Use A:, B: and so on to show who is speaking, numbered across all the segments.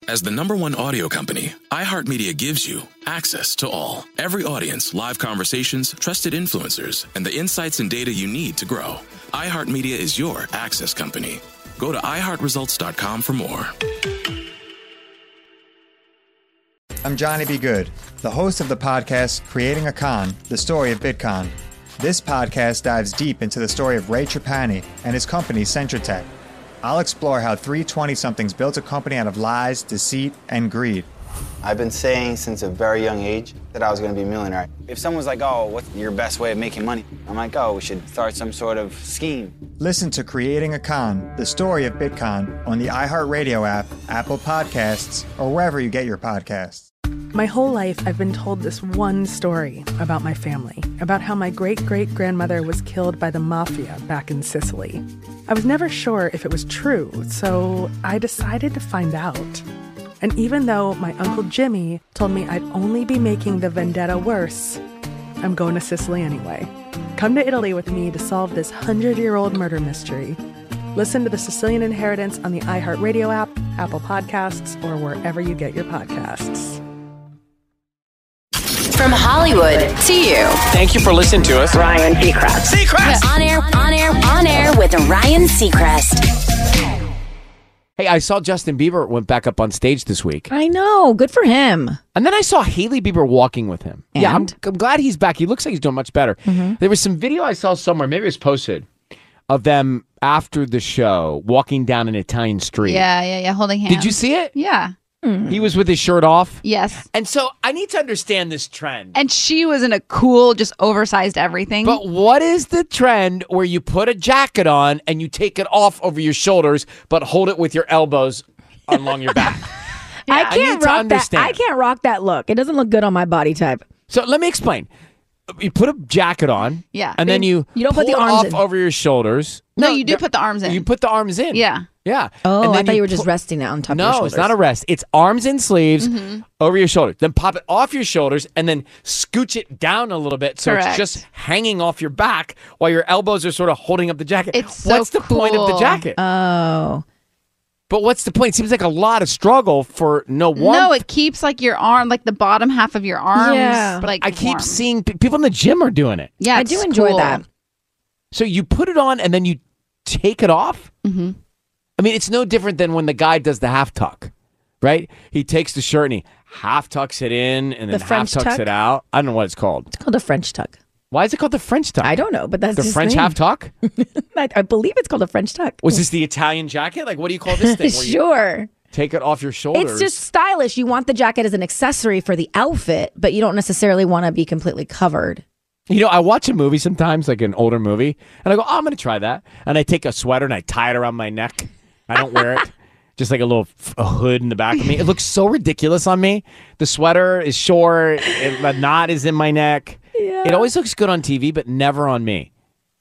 A: As the #1 audio company, iHeartMedia gives you access to all. Every audience, live conversations, trusted influencers, and the insights and data you need to grow. iHeartMedia is your access company. Go to iHeartResults.com for more.
B: I'm Johnny B. Good, the host of the podcast Creating a Con, the story of Bitcoin. This podcast dives deep into the story of Ray Trapani and his company Centratech. I'll explore how three 20-somethings built a company out of lies, deceit, and greed.
C: I've been saying since a very young age that I was going to be a millionaire. If someone's like, oh, what's your best way of making money? I'm like, oh, we should start some sort of scheme.
B: Listen to Creating a Con, the story of Bitcoin on the iHeartRadio app, Apple Podcasts, or wherever you get your podcasts.
D: My whole life, I've been told this one story about my family, about how my great-great-grandmother was killed by the mafia back in Sicily. I was never sure if it was true, so I decided to find out. And even though my Uncle Jimmy told me I'd only be making the vendetta worse, I'm going to Sicily anyway. Come to Italy with me to solve this 100-year-old murder mystery. Listen to The Sicilian Inheritance on the iHeartRadio app, Apple Podcasts, or wherever you get your podcasts.
E: From Hollywood to you.
F: Thank you for listening to us.
E: Ryan Seacrest. On air with Ryan Seacrest.
F: Hey, I saw Justin Bieber went back up on stage this week.
G: I know. Good for him.
F: And then I saw Hailey Bieber walking with him.
G: And?
F: Yeah, I'm glad he's back. He looks like he's doing much better. Mm-hmm. There was some video I saw somewhere, maybe it was posted, of them after the show walking down an Italian street.
H: Yeah, holding hands.
F: Did you see it?
H: Yeah.
F: He was with his shirt off?
H: Yes.
F: And so I need to understand this trend.
H: And she was in a cool, just oversized everything.
F: But what is the trend where you put a jacket on and you take it off over your shoulders, but hold it with your elbows along your back?
G: I can't rock that. I can't rock that look. It doesn't look good on my body type.
F: So let me explain. You put a jacket on, and then you
G: don't
F: pull
G: put the
F: it
G: arms
F: off
G: in.
F: over your shoulders.
H: No, you do put the arms in.
F: You put the arms in.
H: Yeah.
F: Yeah.
G: Oh,
F: and
G: I
F: then
G: thought you were just resting it on top of your shoulders.
F: No, it's not a rest. It's arms and sleeves over your shoulders. Then pop it off your shoulders and then scooch it down a little bit so
H: Correct.
F: it's just hanging off your back while your elbows are sort of holding up the jacket.
H: It's so
F: What's the point of the
H: cool.
F: jacket?
G: Oh.
F: But what's the point? It seems like a lot of struggle for no warmth.
H: No, it keeps like your arm, like the bottom half of your arms.
G: Yeah.
H: Like
F: I keep
H: warm.
F: seeing people in the gym are doing it.
H: Yeah,
G: I
H: it's
G: do enjoy
H: cool.
G: that.
F: So you put it on and then you take it off?
H: Mm-hmm.
F: I mean, it's no different than when the guy does the half tuck, right? He takes the shirt and he half tucks it in and then
G: The French
F: half tucks
G: tuck?
F: it out. I don't know what it's called.
G: It's called a French tuck.
F: Why is it called the French tuck?
G: I don't know, but that's
F: The
G: his
F: French
G: name.
F: half tuck?
G: I believe it's called a French tuck.
F: Was this the Italian jacket? Like, what do you call this thing? Where you
G: Sure.
F: take it off your shoulders.
G: It's just stylish. You want the jacket as an accessory for the outfit, but you don't necessarily want to be completely covered.
F: You know, I watch a movie sometimes, like an older movie, and I go, oh, I'm going to try that. And I take a sweater and I tie it around my neck. I don't wear it. Just like a hood in the back of me. It looks so ridiculous on me. The sweater is short. The knot is in my neck.
G: Yeah.
F: It always looks good on TV, but never on me.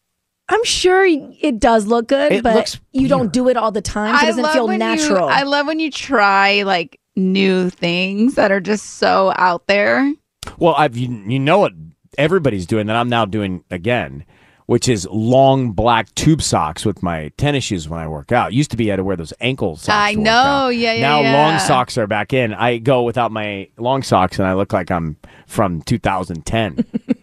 G: I'm sure it does look good,
F: It
G: but
F: looks
G: you don't do it all the time, so it doesn't feel natural.
H: I love when you try like new things that are just so out there.
F: Well, you know what everybody's doing that I'm now doing again, which is long black tube socks with my tennis shoes when I work out. Used to be I had to wear those ankle socks.
H: I
F: to work
H: know,
F: out.
H: yeah.
F: Now long socks are back in. I go without my long socks and I look like I'm from 2010.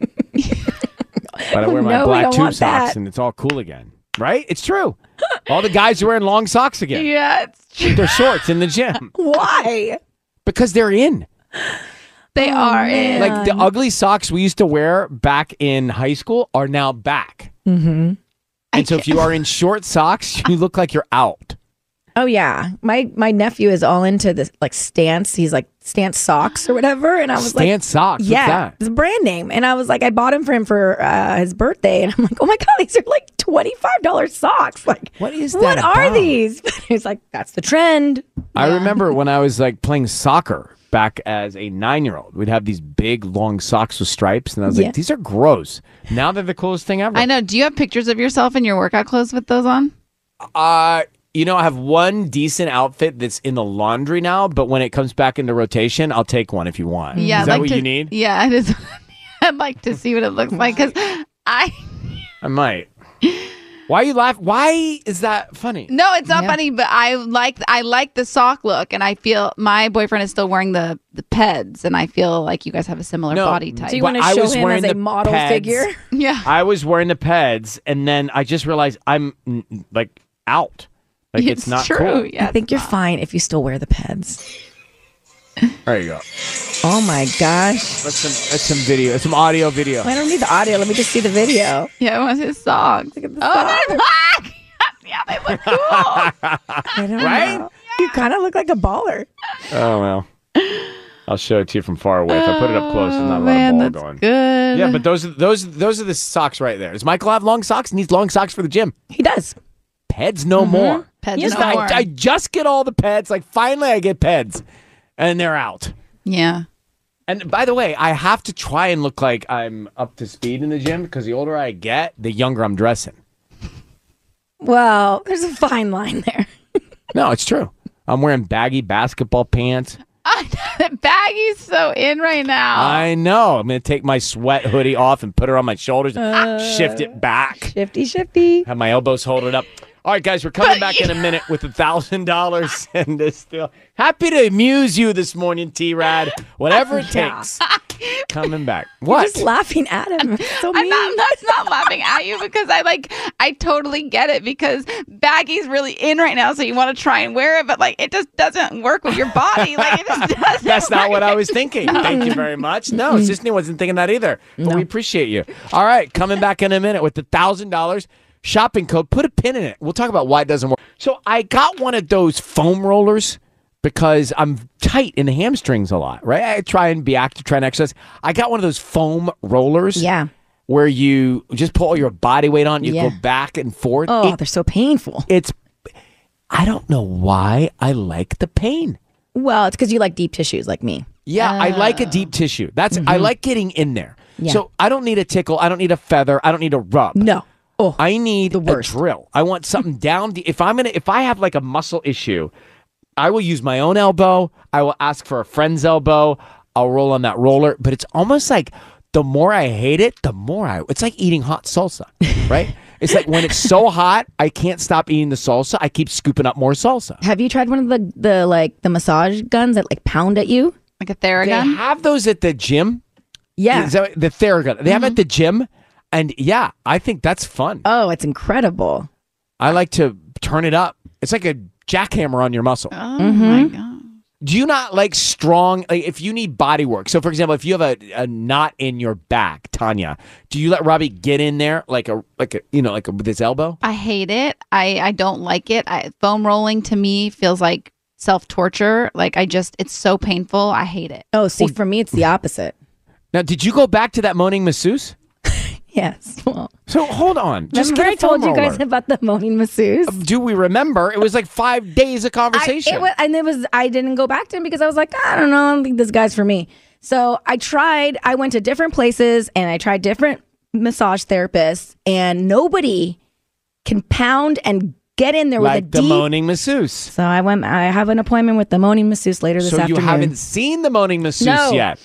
F: But I wear my
G: No, we
F: black
G: don't
F: tube
G: want
F: socks
G: that.
F: and it's all cool again. Right? It's true. All the guys are wearing long socks again.
H: Yeah, it's true.
F: With their shorts in the gym.
G: Why?
F: Because they're in.
H: They are in.
F: Like the ugly socks we used to wear back in high school are now back.
G: Mm-hmm.
F: And so if you are in short socks, you look like you're out.
G: Oh yeah, my nephew is all into this like Stance. He's like Stance socks or whatever, and I was like,
F: Stance socks. What's
G: yeah,
F: that?
G: it's a brand name. And I was like, I bought him for him for his birthday, and I'm like, oh my god, these are like $25 socks. Like,
F: what is that?
G: What are
F: about?
G: these? He's like, that's the trend.
F: I remember when I was like playing soccer back as a 9-year-old, we'd have these big long socks with stripes, and I was
G: Yeah.
F: like, these are gross. Now they're the coolest thing ever.
H: I know. Do you have pictures of yourself in your workout clothes with those on?
F: You know, I have one decent outfit that's in the laundry now, but when it comes back into rotation, I'll take one if you want.
H: Yeah,
F: Is that
H: I'd like
F: what
H: to-
F: you need?
H: Yeah, it is. I'd like to see what it looks like because I
F: might. Why are you laughing? Why is that funny?
H: No, it's not funny, but I like the sock look, and I feel my boyfriend is still wearing the peds, and I feel like you guys have a similar body type.
G: Do you want to show him as a model figure?
H: Yeah.
F: I was wearing the peds, and then I just realized I'm like out. Like it's not
H: true.
F: cool.
H: Yeah,
G: I think you're fine if you still wear the peds.
F: There you go.
G: Oh my gosh.
F: That's some video. That's some audio video.
G: I don't need the audio. Let me just see the video.
H: Yeah, it was his socks.
G: Look at the
H: Oh,
G: socks.
H: they're black. Yeah, they look cool.
G: I don't
F: Right?
G: know. You kind of look like a baller.
F: Oh well. I'll show it to you from far away. If I put it up close, there's not a lot
H: Man,
F: of ball
H: that's
F: going.
H: good.
F: Yeah, but those are the socks right there. Does Michael have long socks? Needs long socks for the gym.
G: He does.
F: Peds no more.
H: Peds
F: Just-
H: no more.
F: I just get all the peds. Like finally I get peds. And they're out.
H: Yeah.
F: And by the way, I have to try and look like I'm up to speed in the gym because the older I get, the younger I'm dressing.
G: Well, there's a fine line there.
F: No, it's true. I'm wearing baggy basketball pants.
H: Baggy's so in right now.
F: I know. I'm going to take my sweat hoodie off and put her on my shoulders and shift it back.
G: Shifty.
F: Have my elbows hold it up. All right, guys, we're coming back in a minute with $1,000 and still happy to amuse you this morning, T-Rad. Whatever it takes. Coming back. What?
G: You're just laughing at him. So mean.
H: That's not laughing at you because I totally get it because baggy's really in right now, so you want to try and wear it, but like it just doesn't work with your body. Like it just doesn't.
F: That's not what
H: work.
F: I was thinking. Thank you very much. No, Sisney wasn't thinking that either. But we appreciate you. All right, coming back in a minute with $1,000 shopping code. Put a pin in it. We'll talk about why it doesn't work. So I got one of those foam rollers because I'm tight in the hamstrings a lot, right? I try and be active, try and exercise. I got one of those foam rollers.
G: Yeah.
F: Where you just put all your body weight on, you
G: Yeah.
F: go back and forth.
G: Oh, they're so painful.
F: I don't know why I like the pain.
G: Well, it's because you like deep tissues like me.
F: Yeah, I like a deep tissue. I like getting in there.
G: Yeah.
F: So I don't need a tickle. I don't need a feather. I don't need a rub.
G: No. Oh,
F: I need
G: the
F: a
G: worst.
F: drill. I want something down. If I have like a muscle issue, I will use my own elbow. I will ask for a friend's elbow. I'll roll on that roller. But it's almost like the more I hate it, the more it's like eating hot salsa, right? It's like when it's so hot, I can't stop eating the salsa. I keep scooping up more salsa.
G: Have you tried one of the massage guns that like pound at you?
H: Like a
F: They
H: Theragun.
F: have those at the gym.
G: Yeah.
F: Is that the Theragun? They have it at the gym. And yeah, I think that's fun.
G: Oh, it's incredible.
F: I like to turn it up. It's like a jackhammer on your muscle.
H: Oh my god.
F: Do you not like strong, like if you need body work? So for example, if you have a knot in your back, Tanya, do you let Robbie get in there like with his elbow?
H: I hate it. I don't like it. Foam rolling to me feels like self-torture. Like it's so painful. I hate it.
G: Oh, see, for me, it's the opposite.
F: Now, did you go back to that moaning masseuse?
G: Yes. Well,
F: So hold on. Just
G: remember
F: get
G: I
F: a foam
G: told you guys
F: roller.
G: about the moaning masseuse?
F: Do we remember? It was like 5 days of conversation.
G: I didn't go back to him because I was like, I don't know, I don't think this guy's for me. So I went to different places and I tried different massage therapists, and nobody can pound and get in there with a
F: like the
G: deep.
F: moaning masseuse.
G: So I have an appointment with the moaning masseuse later this
F: So
G: afternoon.
F: you haven't seen the moaning masseuse
G: No.
F: yet.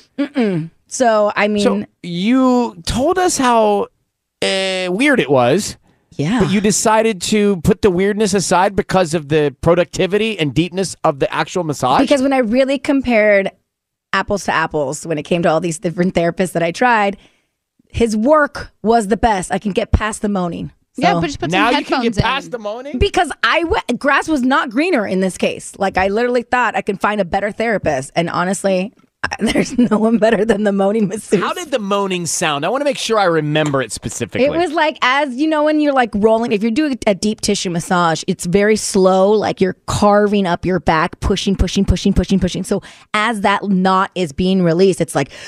G: So I mean,
F: So you told us how weird it was.
G: yeah.
F: But you decided to put the weirdness aside because of the productivity and deepness of the actual massage?
G: Because when I really compared apples to apples, when it came to all these different therapists that I tried, his work was the best. I can get past the moaning. So,
H: Yeah, but just put some
F: now you
H: headphones
F: can get past
H: in.
F: the moaning?
G: because grass was not greener in this case. Like I literally thought I could find a better therapist, and honestly, there's no one better than the moaning masseuse.
F: How did the moaning sound? I want to make sure I remember it specifically.
G: It was like, as you know, when you're like rolling, if you're doing a deep tissue massage, it's very slow, like you're carving up your back, pushing. So as that knot is being released, it's like,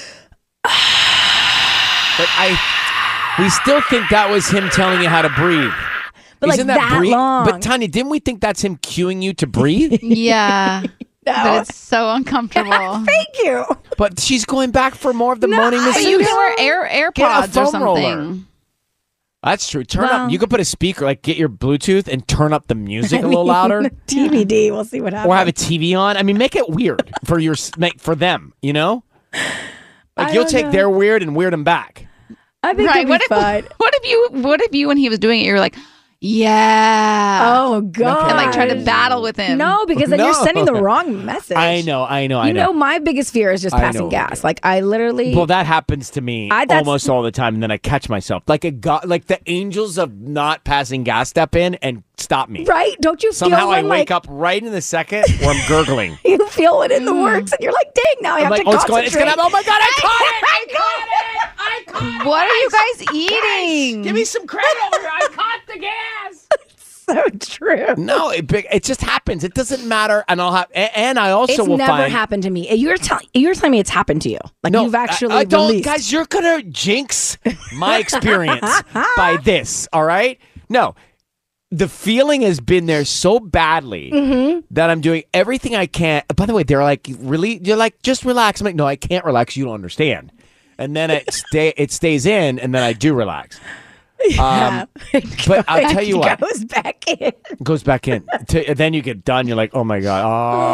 F: But we still think that was him telling you how to breathe.
G: but
F: Isn't
G: like that
F: breathe?
G: long.
F: But Tanya, didn't we think that's him cueing you to breathe?
H: Yeah. But it's so uncomfortable.
G: Thank you.
F: But she's going back for more of the moaning
H: But
F: masseuse.
H: you can wear AirPods or
F: foam
H: something.
F: roller. That's true. Turn
G: Well-
F: up. You could put a speaker, like get your Bluetooth and turn up the music a little louder,
G: TBD. We'll see what happens.
F: or have a TV on. I mean, make it weird for them. You know, like
G: I
F: you'll
G: don't
F: take
G: know.
F: their weird and weird them back.
G: I think
H: Right.
G: it'll be fine.
H: What if you when he was doing it, you were like, Yeah.
G: Oh God!
H: And like try to battle with him.
G: No, because then you're sending the wrong message.
F: I know.
G: You know, my biggest fear is just passing gas. Like I literally.
F: Well, that happens to me almost all the time, and then I catch myself. Like like the angels of not passing gas step in and stop me.
G: Right? Don't you
F: Somehow
G: feel
F: I wake up right in the second where I'm gurgling.
G: You feel it in the works, and you're like, "Dang! Now I have to concentrate."
F: It's gonna. Oh my God! I caught it! I caught it! I caught it!
H: What are you guys eating?
F: Guys, give me some credit over here. I caught the gas.
G: So true.
F: No, it just happens. It doesn't matter, and I'll have. And I also will
G: never
F: find.
G: happened to me. You're telling me it's happened to you. Like
F: No,
G: you've actually
F: I don't,
G: released.
F: guys. You're gonna jinx my experience by this. All right? No, the feeling has been there so badly that I'm doing everything I can. By the way, they're like, really? You're like, just relax. I'm like, no, I can't relax. You don't understand. And then it stays in, and then I do relax.
G: Yeah.
F: But I'll tell you what.
G: It goes back in.
F: Then you get done. You're like, oh my God.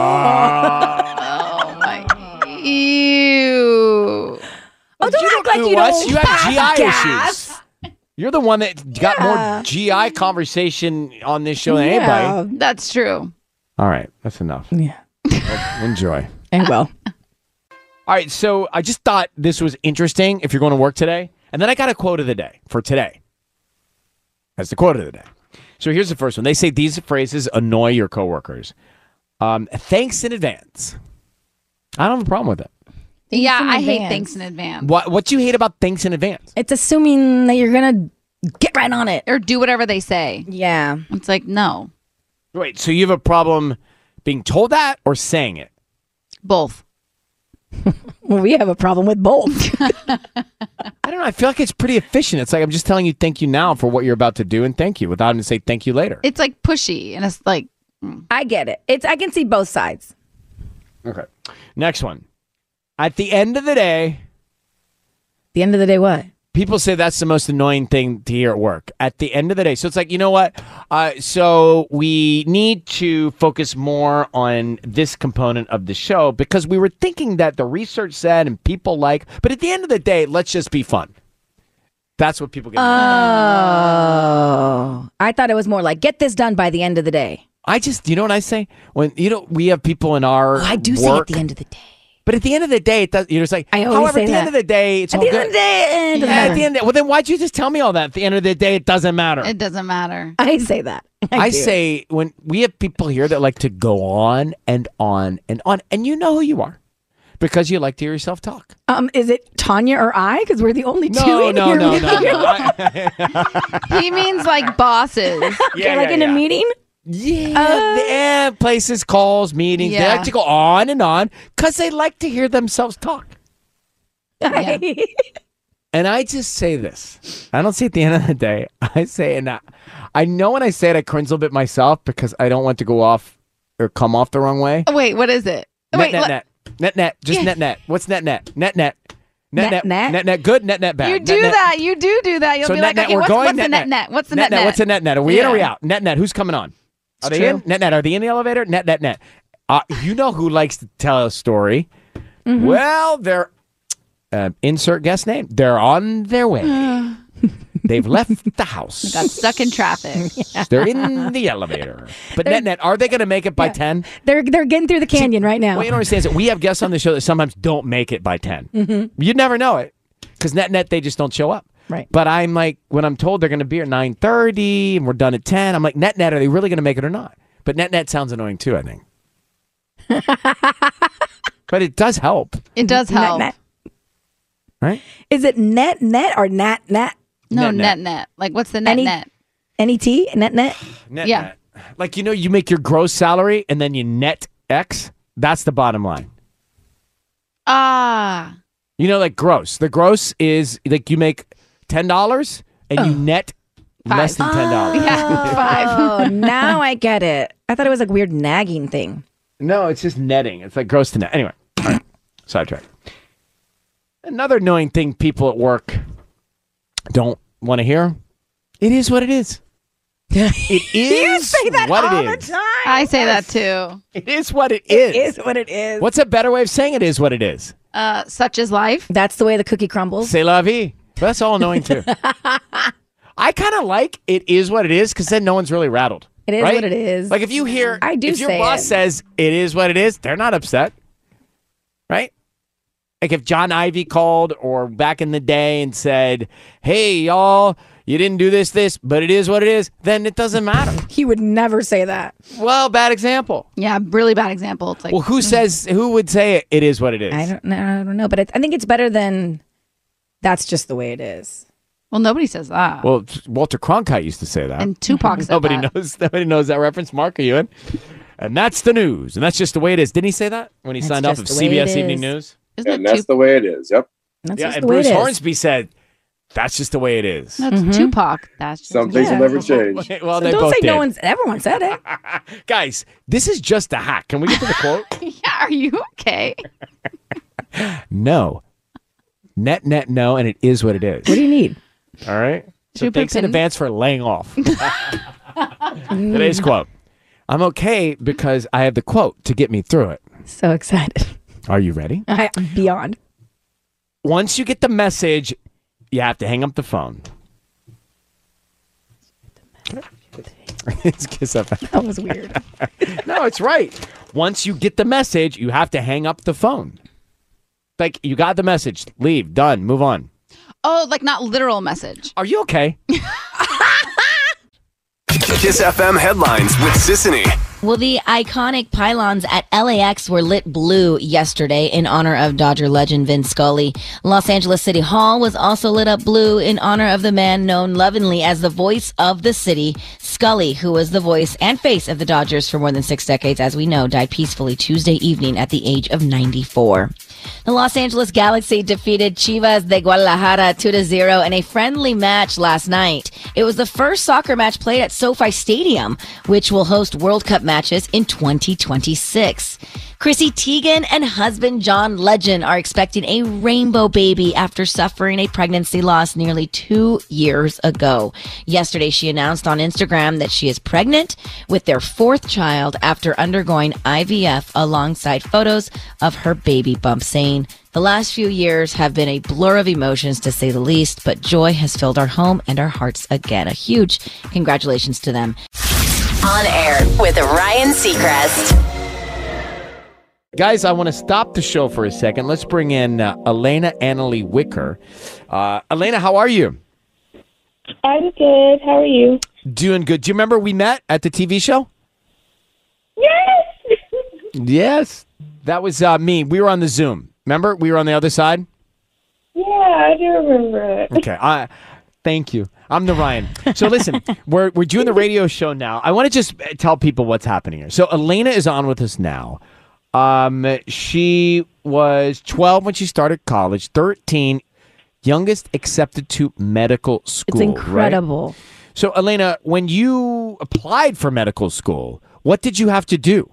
H: Oh my. Ew.
G: Oh, don't act like you don't.
F: You have GI
G: gas.
F: issues. You're the one that got more GI conversation on this show than anybody.
H: That's true.
F: All right. That's enough.
G: Yeah.
F: Well, enjoy.
G: And well.
F: All right. So I just thought this was interesting if you're going to work today. And then I got a quote of the day for today. That's the quote of the day. So here's the first one. They say these phrases annoy your coworkers. Thanks in advance. I don't have a problem with it.
H: I hate thanks in advance.
F: What do you hate about thanks in advance?
G: It's assuming that you're going to get right on it.
H: Or do whatever they say.
G: Yeah.
H: It's like, no.
F: Wait, so you have a problem being told that or saying it?
H: Both.
G: Well, we have a problem with both.
F: I don't know. I feel like it's pretty efficient. It's like I'm just telling you thank you now for what you're about to do and thank you without having to say thank you later.
H: It's like pushy and it's like.
G: I get it. I can see both sides.
F: Okay. Next one. At the end of the day.
G: The end of the day, what?
F: People say that's the most annoying thing to hear at work. At the end of the day. So it's like, you know what? So we need to focus more on this component of the show because we were thinking that the research said and people like, but at the end of the day, let's just be fun. That's what people get.
G: Oh. I thought it was more like, get this done by the end of the day.
F: You know what I say? When, we have people in our
G: I do
F: work,
G: say at the end of the day.
F: But at the end of the day, it does, it's like,
G: I always
F: however,
G: say
F: at the
G: that.
F: end of the day, it's
G: at
F: all
G: the
F: good.
G: end of the day,
F: At the end, well, then why'd you just tell me all that? At the end of the day, it doesn't matter.
H: It doesn't matter.
G: I say that.
F: I say when we have people here that like to go on and on and on, and you know who you are because you like to hear yourself talk.
G: Is it Tanya or I? Because we're the only two in
F: No.
G: here.
H: He means like bosses.
G: In a meeting?
F: Yeah, places, calls, meetings. They like to go on and on because they like to hear themselves talk.
H: Yeah.
F: And I just say this. I don't say at the end of the day. I say, and I know when I say it, I cringe a little bit myself because I don't want to go off or come off the wrong way.
H: Oh, wait, what is it?
F: Net. Just net. What's net? Net. Good. Net bad.
H: You do that. You do that. You'll
F: So
H: be like, okay, what's the net? What's the net?
F: What's a net? Are we in or are we out? Net. Who's coming on? Are they in? Net. Are they in the elevator? Net. You know who likes to tell a story? Mm-hmm. Well, they're insert guest name. They're on their way. They've left the house.
H: Got stuck in traffic.
F: They're in the elevator. But net, are they going to make it by 10?
G: They're getting through the canyon right now.
F: Well, you don't understand is that we have guests on the show that sometimes don't make it by 10. Mm-hmm. You'd never know it because net, they just don't show up.
G: Right.
F: But I'm like, when I'm told they're going to be at 9:30 and we're done at 10, I'm like, net, are they really going to make it or not? But net sounds annoying too, I think. But it does help.
H: It does help.
G: Net.
F: Right?
G: Is it net or nat?
H: No, net. Like, what's the net?
G: Net? Net?
F: Net. Like, you make your gross salary and then you net X. That's the bottom line. Like gross. The gross is like you make $10 and you net less than $10.
H: Yeah, 5.
G: Oh, now I get it. I thought it was like weird nagging thing.
F: No, it's just netting. It's like gross to net. Anyway, all right. Sidetrack. Another annoying thing people at work don't want to hear. It is what it is. It is
G: you say that
F: what
G: all
F: it is.
G: the time.
H: I say that too.
F: It is what it is.
G: It is what it is.
F: What's a better way of saying it is what it is?
H: Such is life.
G: That's the way the cookie crumbles.
F: C'est la vie. But that's all annoying too. I kind of like it is what it is because then no one's really rattled.
G: It is
F: right?
G: what it is.
F: Like if you hear, if your
G: say
F: boss
G: it.
F: says it is what it is, they're not upset, right? Like if John Ivy called or back in the day and said, "Hey, y'all, you didn't do this, but it is what it is," then it doesn't matter.
G: He would never say that.
F: Well, bad example.
H: Yeah, really bad example. It's like,
F: Well, who would say it is what it is?
G: I don't know, but I think it's better than that's just the way it is.
H: well, nobody says that.
F: Well, Walter Cronkite used to say that.
H: And Tupac said
F: Nobody
H: that.
F: Nobody knows that reference. Mark, are you in? And that's the news. And that's just the way it is. Didn't he say that when he
G: That's
F: signed off of
G: just the way it
F: CBS Evening
G: is.
F: News?
H: Isn't
I: And
H: it
I: that's the way it is. Yep.
G: That's
F: Yeah,
G: just
F: and
G: the way
F: Bruce
G: it is.
F: Hornsby said, "That's just the way it is."
H: That's Tupac. That's just
I: Some things will never change.
F: Well,
G: So
F: they
G: don't
F: both
G: say
F: did.
G: everyone said it.
F: Guys, this is just a hack. Can we get to the quote?
H: Yeah, are you okay?
F: No. Net, no, and it is what it is.
G: What do you need?
F: All right? So
H: Should we put
F: thanks in
H: pin-
F: advance for laying off. Today's quote. I'm okay because I have the quote to get me through it.
G: So excited.
F: Are you ready?
G: Beyond.
F: Once you get the message, you have to hang up the phone. It's Kiss FM.
G: That was weird.
F: No, it's right. Once you get the message, you have to hang up the phone. Like, you got the message. Leave. Done. Move on.
H: Oh, like not literal message.
F: Are you okay?
J: Kiss FM headlines with Sissany.
E: Well, the iconic pylons at LAX were lit blue yesterday in honor of Dodger legend Vin Scully. Los Angeles City Hall was also lit up blue in honor of the man known lovingly as the voice of the city. Scully, who was the voice and face of the Dodgers for more than 6 decades, as we know, died peacefully Tuesday evening at the age of 94. The Los Angeles Galaxy defeated Chivas de Guadalajara 2-0 in a friendly match last night. It was the first soccer match played at SoFi Stadium, which will host World Cup matches in 2026. Chrissy Teigen and husband John Legend are expecting a rainbow baby after suffering a pregnancy loss nearly 2 years ago. Yesterday, she announced on Instagram that she is pregnant with their 4th child after undergoing IVF alongside photos of her baby bump, saying, "The last few years have been a blur of emotions to say the least, but joy has filled our home and our hearts again." A huge congratulations to them.
K: On air with Ryan Seacrest.
F: Guys, I want to stop the show for a second. Let's bring in Elena Annalie Wicker. Elena, how are you?
L: I'm good. How are you?
F: Doing good. Do you remember we met at the TV show?
L: Yes.
F: Yes. That was me. We were on the Zoom. Remember? We were on the other side?
L: Yeah, I do remember it.
F: Okay. Thank you. I'm the Ryan. So listen, we're doing the radio show now. I want to just tell people what's happening here. So Elena is on with us now. She was 12 when she started college, 13, youngest accepted to medical school.
G: It's incredible.
F: Right? So Elena, when you applied for medical school, what did you have to do?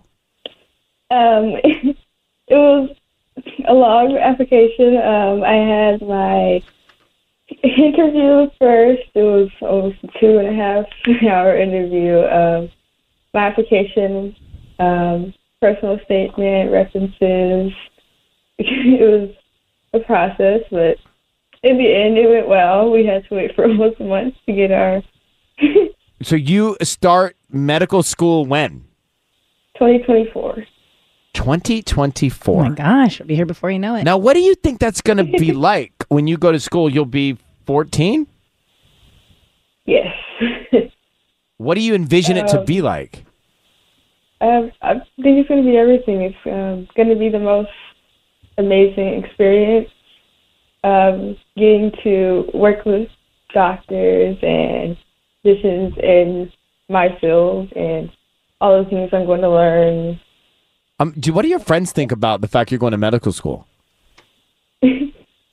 L: It was a long application. I had my interview first. It was almost a 2.5-hour interview. My application, personal statement, references. It was a process, but in the end, it went well. We had to wait for almost a month to get our
F: So you start medical school when?
L: 2024.
F: 2024.
G: Oh my gosh, I'll be here before you know it.
F: Now, what do you think that's going to be like when you go to school? You'll be 14?
L: Yes.
F: What do you envision it to be like?
L: I think it's going to be everything. It's going to be the most amazing experience. Getting to work with doctors and physicians in my field and all the things I'm going to learn.
F: What do your friends think about the fact you're going to medical school?
L: They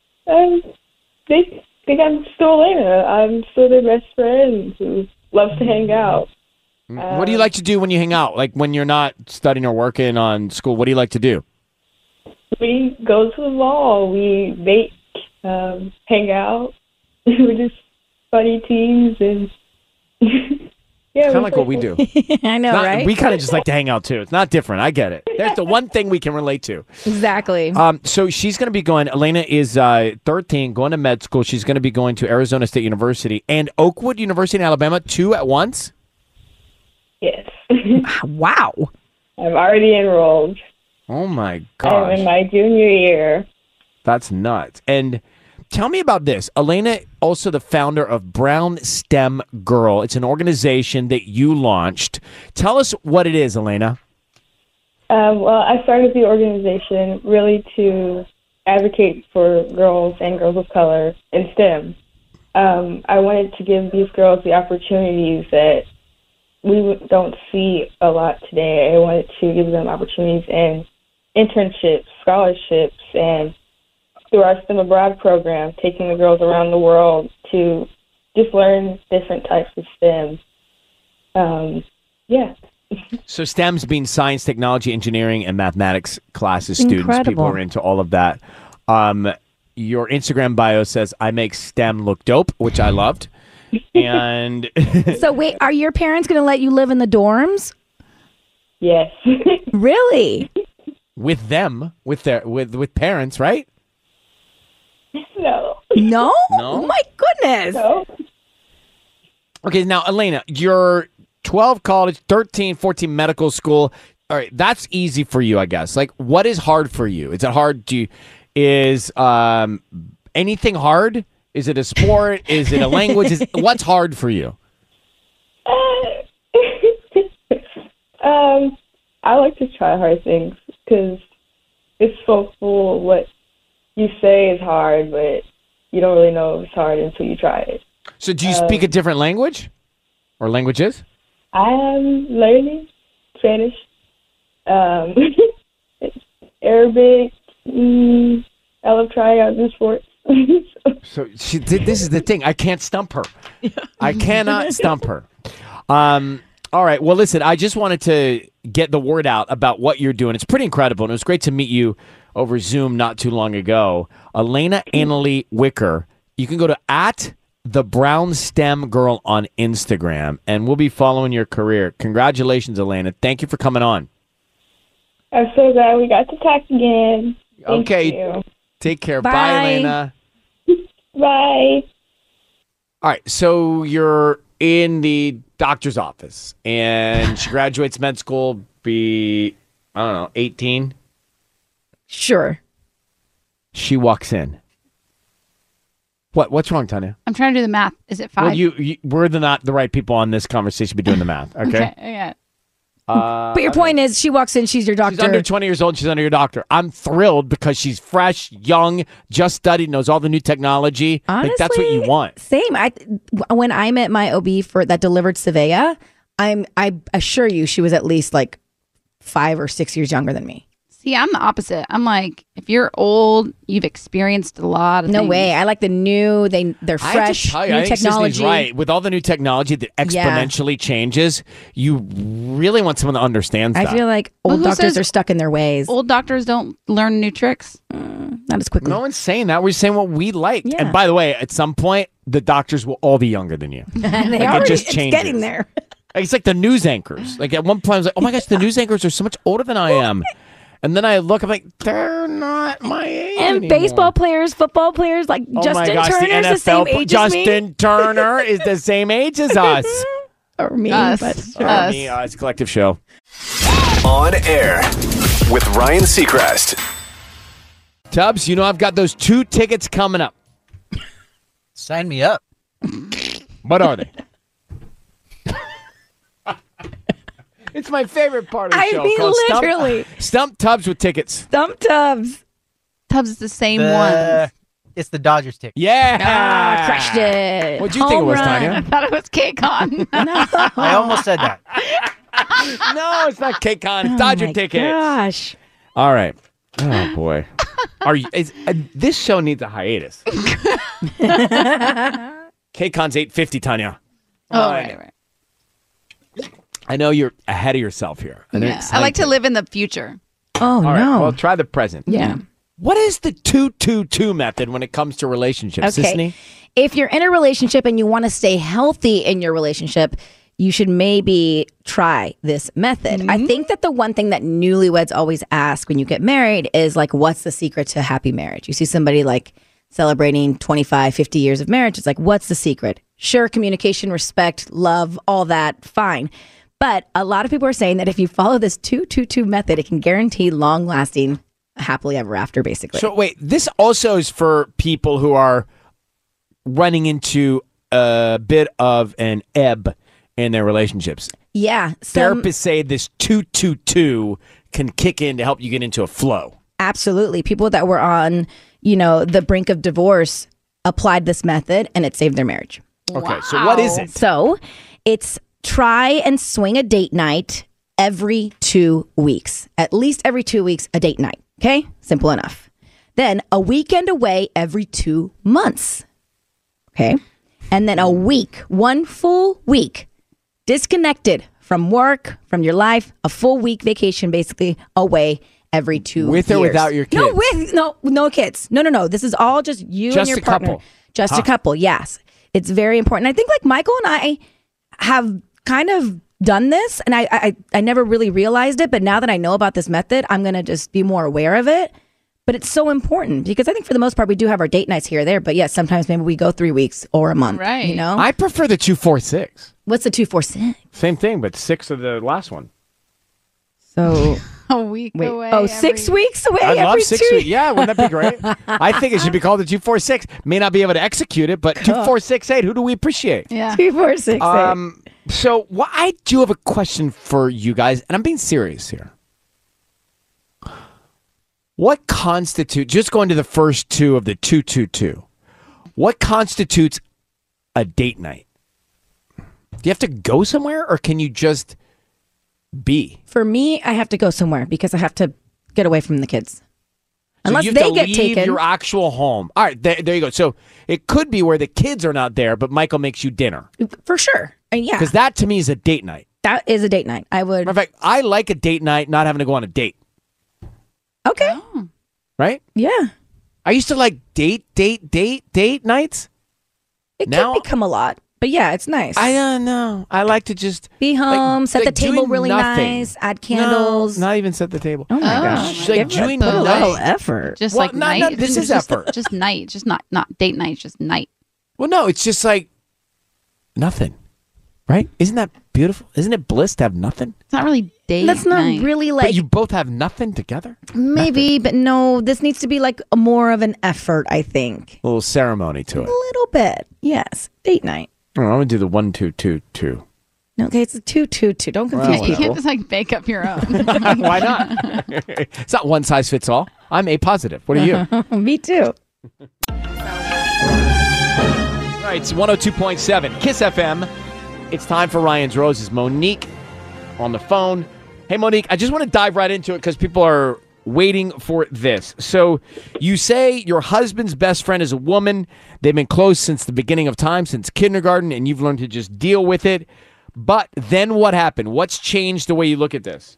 L: think I'm still Elena. I'm still their best friend who loves to hang out.
F: What do you like to do when you hang out? Like when you're not studying or working on school, what do you like to do?
L: We go to the mall. We bake, hang out. We're just funny teens and Yeah,
F: Kind of like what we do.
G: I know, right?
F: We kind of just like to hang out too. It's not different. I get it. There's the one thing we can relate to.
G: Exactly.
F: So she's going to be going. Elena is 13, going to med school. She's going to be going to Arizona State University and Oakwood University in Alabama, 2 at once.
L: Yes.
G: Wow.
L: I'm already enrolled.
F: Oh my
L: I'm
F: gosh,
L: in my junior year.
F: that's nuts. And tell me about this. Elena, also the founder of Brown STEM Girl. It's an organization that you launched. Tell us what it is, Elena.
L: Well, I started the organization really to advocate for girls and girls of color in STEM. I wanted to give these girls the opportunities that we don't see a lot today. I wanted to give them opportunities in internships, scholarships, and through our STEM Abroad program, taking the girls around the world to just learn different types of STEM. Yeah.
F: So STEM's being science, technology, engineering, and mathematics classes. Students,
G: Incredible.
F: people are into all of that. Your Instagram bio says, I make STEM look dope, which I loved. And
G: So wait, are your parents going to let you live in the dorms?
L: Yes.
G: Really?
F: with them, with parents, right?
L: No.
G: No?
F: No?
G: Oh my goodness.
L: No.
F: Okay, now, Elena, you're 12 college, 13, 14 medical school. All right, that's easy for you, I guess. Like, what is hard for you? Is it hard? Is anything hard? Is it a sport? Is it a language? What's hard for you?
L: I like to try hard things because it's so full. What you say is hard, but you don't really know it's hard until you try it.
F: So do you speak a different language or languages?
L: I am learning Spanish, Arabic. I love trying out new sports.
F: So this is the thing. I can't stump her. I cannot stump her. All right. Well, listen, I just wanted to get the word out about what you're doing. It's pretty incredible. And it was great to meet you over Zoom not too long ago. Elena Annalie Wicker. You can go to @the Brown STEM Girl on Instagram, and we'll be following your career. Congratulations, Elena. Thank you for coming on.
L: I'm so glad we got to talk again. Thank you.
F: Take care.
G: Bye.
F: Bye, Elena.
L: Bye.
F: All right. So you're in the doctor's office, and she graduates med school, I don't know, 18?
G: Sure.
F: She walks in. What's wrong, Tanya?
H: I'm trying to do the math. Is it 5?
F: Well, we're not the right people on this conversation to be doing the math, okay?
H: Yeah.
G: But your point is, she walks in, she's your doctor.
F: She's under 20 years old. She's under your doctor. I'm thrilled because she's fresh, young, just studied, knows all the new technology.
G: Honestly,
F: that's what you want.
G: Same. When I met my OB that delivered Savea, I assure you she was at least like 5 or 6 years younger than me.
H: See, I'm the opposite. I'm like, if you're old, you've experienced a lot of
G: No
H: things.
G: way. I like the new. They're
F: I have to
G: fresh.
F: tell you,
G: New
F: I think
G: technology.
F: Sisney's right. With all the new technology that exponentially changes, you really want someone that understands that.
G: I feel like old
H: who
G: doctors
H: says
G: are stuck in their ways.
H: Old doctors don't learn new tricks.
G: Not as quickly.
F: No one's saying that. We're saying what we like.
G: Yeah.
F: And by the way, at some point, the doctors will all be younger than you.
G: It's
F: just changes.
G: getting there.
F: It's like the news anchors. Like at one point, I was like, oh my gosh, the news anchors are so much older than I am. And then I look, I'm like, they're not my age
G: And
F: anymore.
G: baseball players, football players, like
F: Oh
G: Justin
F: my gosh,
G: Turner's
F: the
G: the same
F: NFL,
G: age
F: Justin
G: as me.
F: Turner is the same age as us.
G: Or me,
H: Us.
G: but sure.
H: Us.
F: Me, it's a collective show.
J: On air with Ryan Seacrest.
F: Tubbs, you know I've got those 2 tickets coming up.
M: Sign me up.
F: What are they? It's my favorite part of the
G: I
F: show.
G: mean,
F: called
G: literally.
F: Stump Tubbs with tickets.
G: Stump Tubbs.
H: Tubbs is the same one.
M: It's the Dodgers ticket.
F: Yeah.
G: Crushed it.
F: What'd you think it
G: Home
F: was,
G: run.
F: Tanya?
H: I thought it was KCON.
M: I almost said that.
F: No, it's not KCON. It's Dodger
G: my
F: tickets.
G: Gosh.
F: All right. Oh boy. This show needs a hiatus. KCON's $8.50, Tanya.
H: Oh, right.
F: I know you're ahead of yourself here. And
H: Yeah. I like to live in the future.
G: Oh,
F: All right.
G: no.
F: Well, try the present.
G: Yeah.
F: What is the 2-2-2 method when it comes to relationships,
G: Okay.
F: Sisney?
G: If you're in a relationship and you want to stay healthy in your relationship, you should maybe try this method. I think that the one thing that newlyweds always ask when you get married is like, what's the secret to a happy marriage? You see somebody like celebrating 25, 50 years of marriage. It's like, what's the secret? Sure, communication, respect, love, all that, fine. But a lot of people are saying that if you follow this 2-2-2 method, it can guarantee long-lasting, happily ever after, basically.
F: So wait, this also is for people who are running into a bit of an ebb in their relationships.
G: Yeah.
F: Therapists say this 2-2-2 can kick in to help you get into a flow.
G: Absolutely. People that were on, the brink of divorce applied this method and it saved their marriage.
F: Okay, so what is it?
G: So it's try and swing a date night every 2 weeks. At least every 2 weeks, a date night. Okay? Simple enough. Then a weekend away every 2 months. Okay? And then a week, 1 full week, disconnected from work, from your life, a full week vacation basically away every 2 years.
F: With or without your kids?
G: No kids. No. This is all just you and your partner.
F: Couple.
G: Just a couple, yes. It's very important. I think like Michael and I have kind of done this and I never really realized it, but now that I know about this method, I'm going to just be more aware of it. But it's so important because I think for the most part, we do have our date nights here or there. But yes, sometimes maybe we go 3 weeks or a month.
H: Right.
F: I prefer the 2-4-6.
G: What's the 2-4-6?
F: Same thing, but 6 of the last one.
G: So
H: a week away.
G: Oh, 6 weeks away.
F: I love
G: every
F: 6
G: 2
F: weeks. Yeah, wouldn't that be great? I think it should be called the 2-4-6. May not be able to execute it, but 2-4-6-8. Who do we appreciate?
H: Yeah.
G: 2-4-6-8.
F: So I do have a question for you guys, and I'm being serious here. What constitutes, just going to the first 2 of the 2-2-2, what constitutes a date night? Do you have to go somewhere or can you just be?
G: For me, I have to go somewhere because I have to get away from the kids. Unless
F: you have
G: they
F: to
G: get
F: leave
G: taken.
F: your actual home. All right, there you go. So it could be where the kids are not there, but Michael makes you dinner.
G: For sure. Yeah.
F: Because that to me is a date night.
G: That is a date night. I would.
F: In fact, I like a date night, not having to go on a date.
G: Okay.
F: Right?
G: Yeah.
F: I used to like date nights.
G: It
F: Now-
G: can become a lot. But yeah, it's nice.
F: I don't know. I like to just
G: be home, set the table
F: doing
G: really
F: nothing.
G: nice, add candles.
F: No, not even set the table.
G: Oh my gosh.
F: Like
G: Give it
F: doing
G: a little
F: nothing.
G: effort.
H: Just
F: Well,
H: like
F: not-
H: night.
F: not- this is
H: Just-
F: effort.
H: Just night. Just not date night. Just night.
F: Well, no, it's just like nothing. Right? Isn't that beautiful? Isn't it bliss to have nothing?
H: It's not really date
G: That's not
H: night.
G: really like
F: But you both have nothing together?
G: maybe, but no, this needs to be like a more of an effort, I think.
F: A little ceremony to
G: A
F: it.
G: little bit. Yes. Date night.
F: I'm going to do the 1-2-2-2.
G: No, okay, it's a 2-2-2. Don't confuse
H: Yeah, you
G: people.
H: can't just like make up your own.
F: Why not? It's not one size fits all. I'm A positive. What are you?
G: Me too.
F: All right, it's 102.7 Kiss FM. It's time for Ryan's Roses. Monique on the phone. Hey, Monique, I just want to dive right into it because people are waiting for this. So you say your husband's best friend is a woman. They've been close since the beginning of time, since kindergarten, and you've learned to just deal with it. But then what happened? What's changed the way you look at this?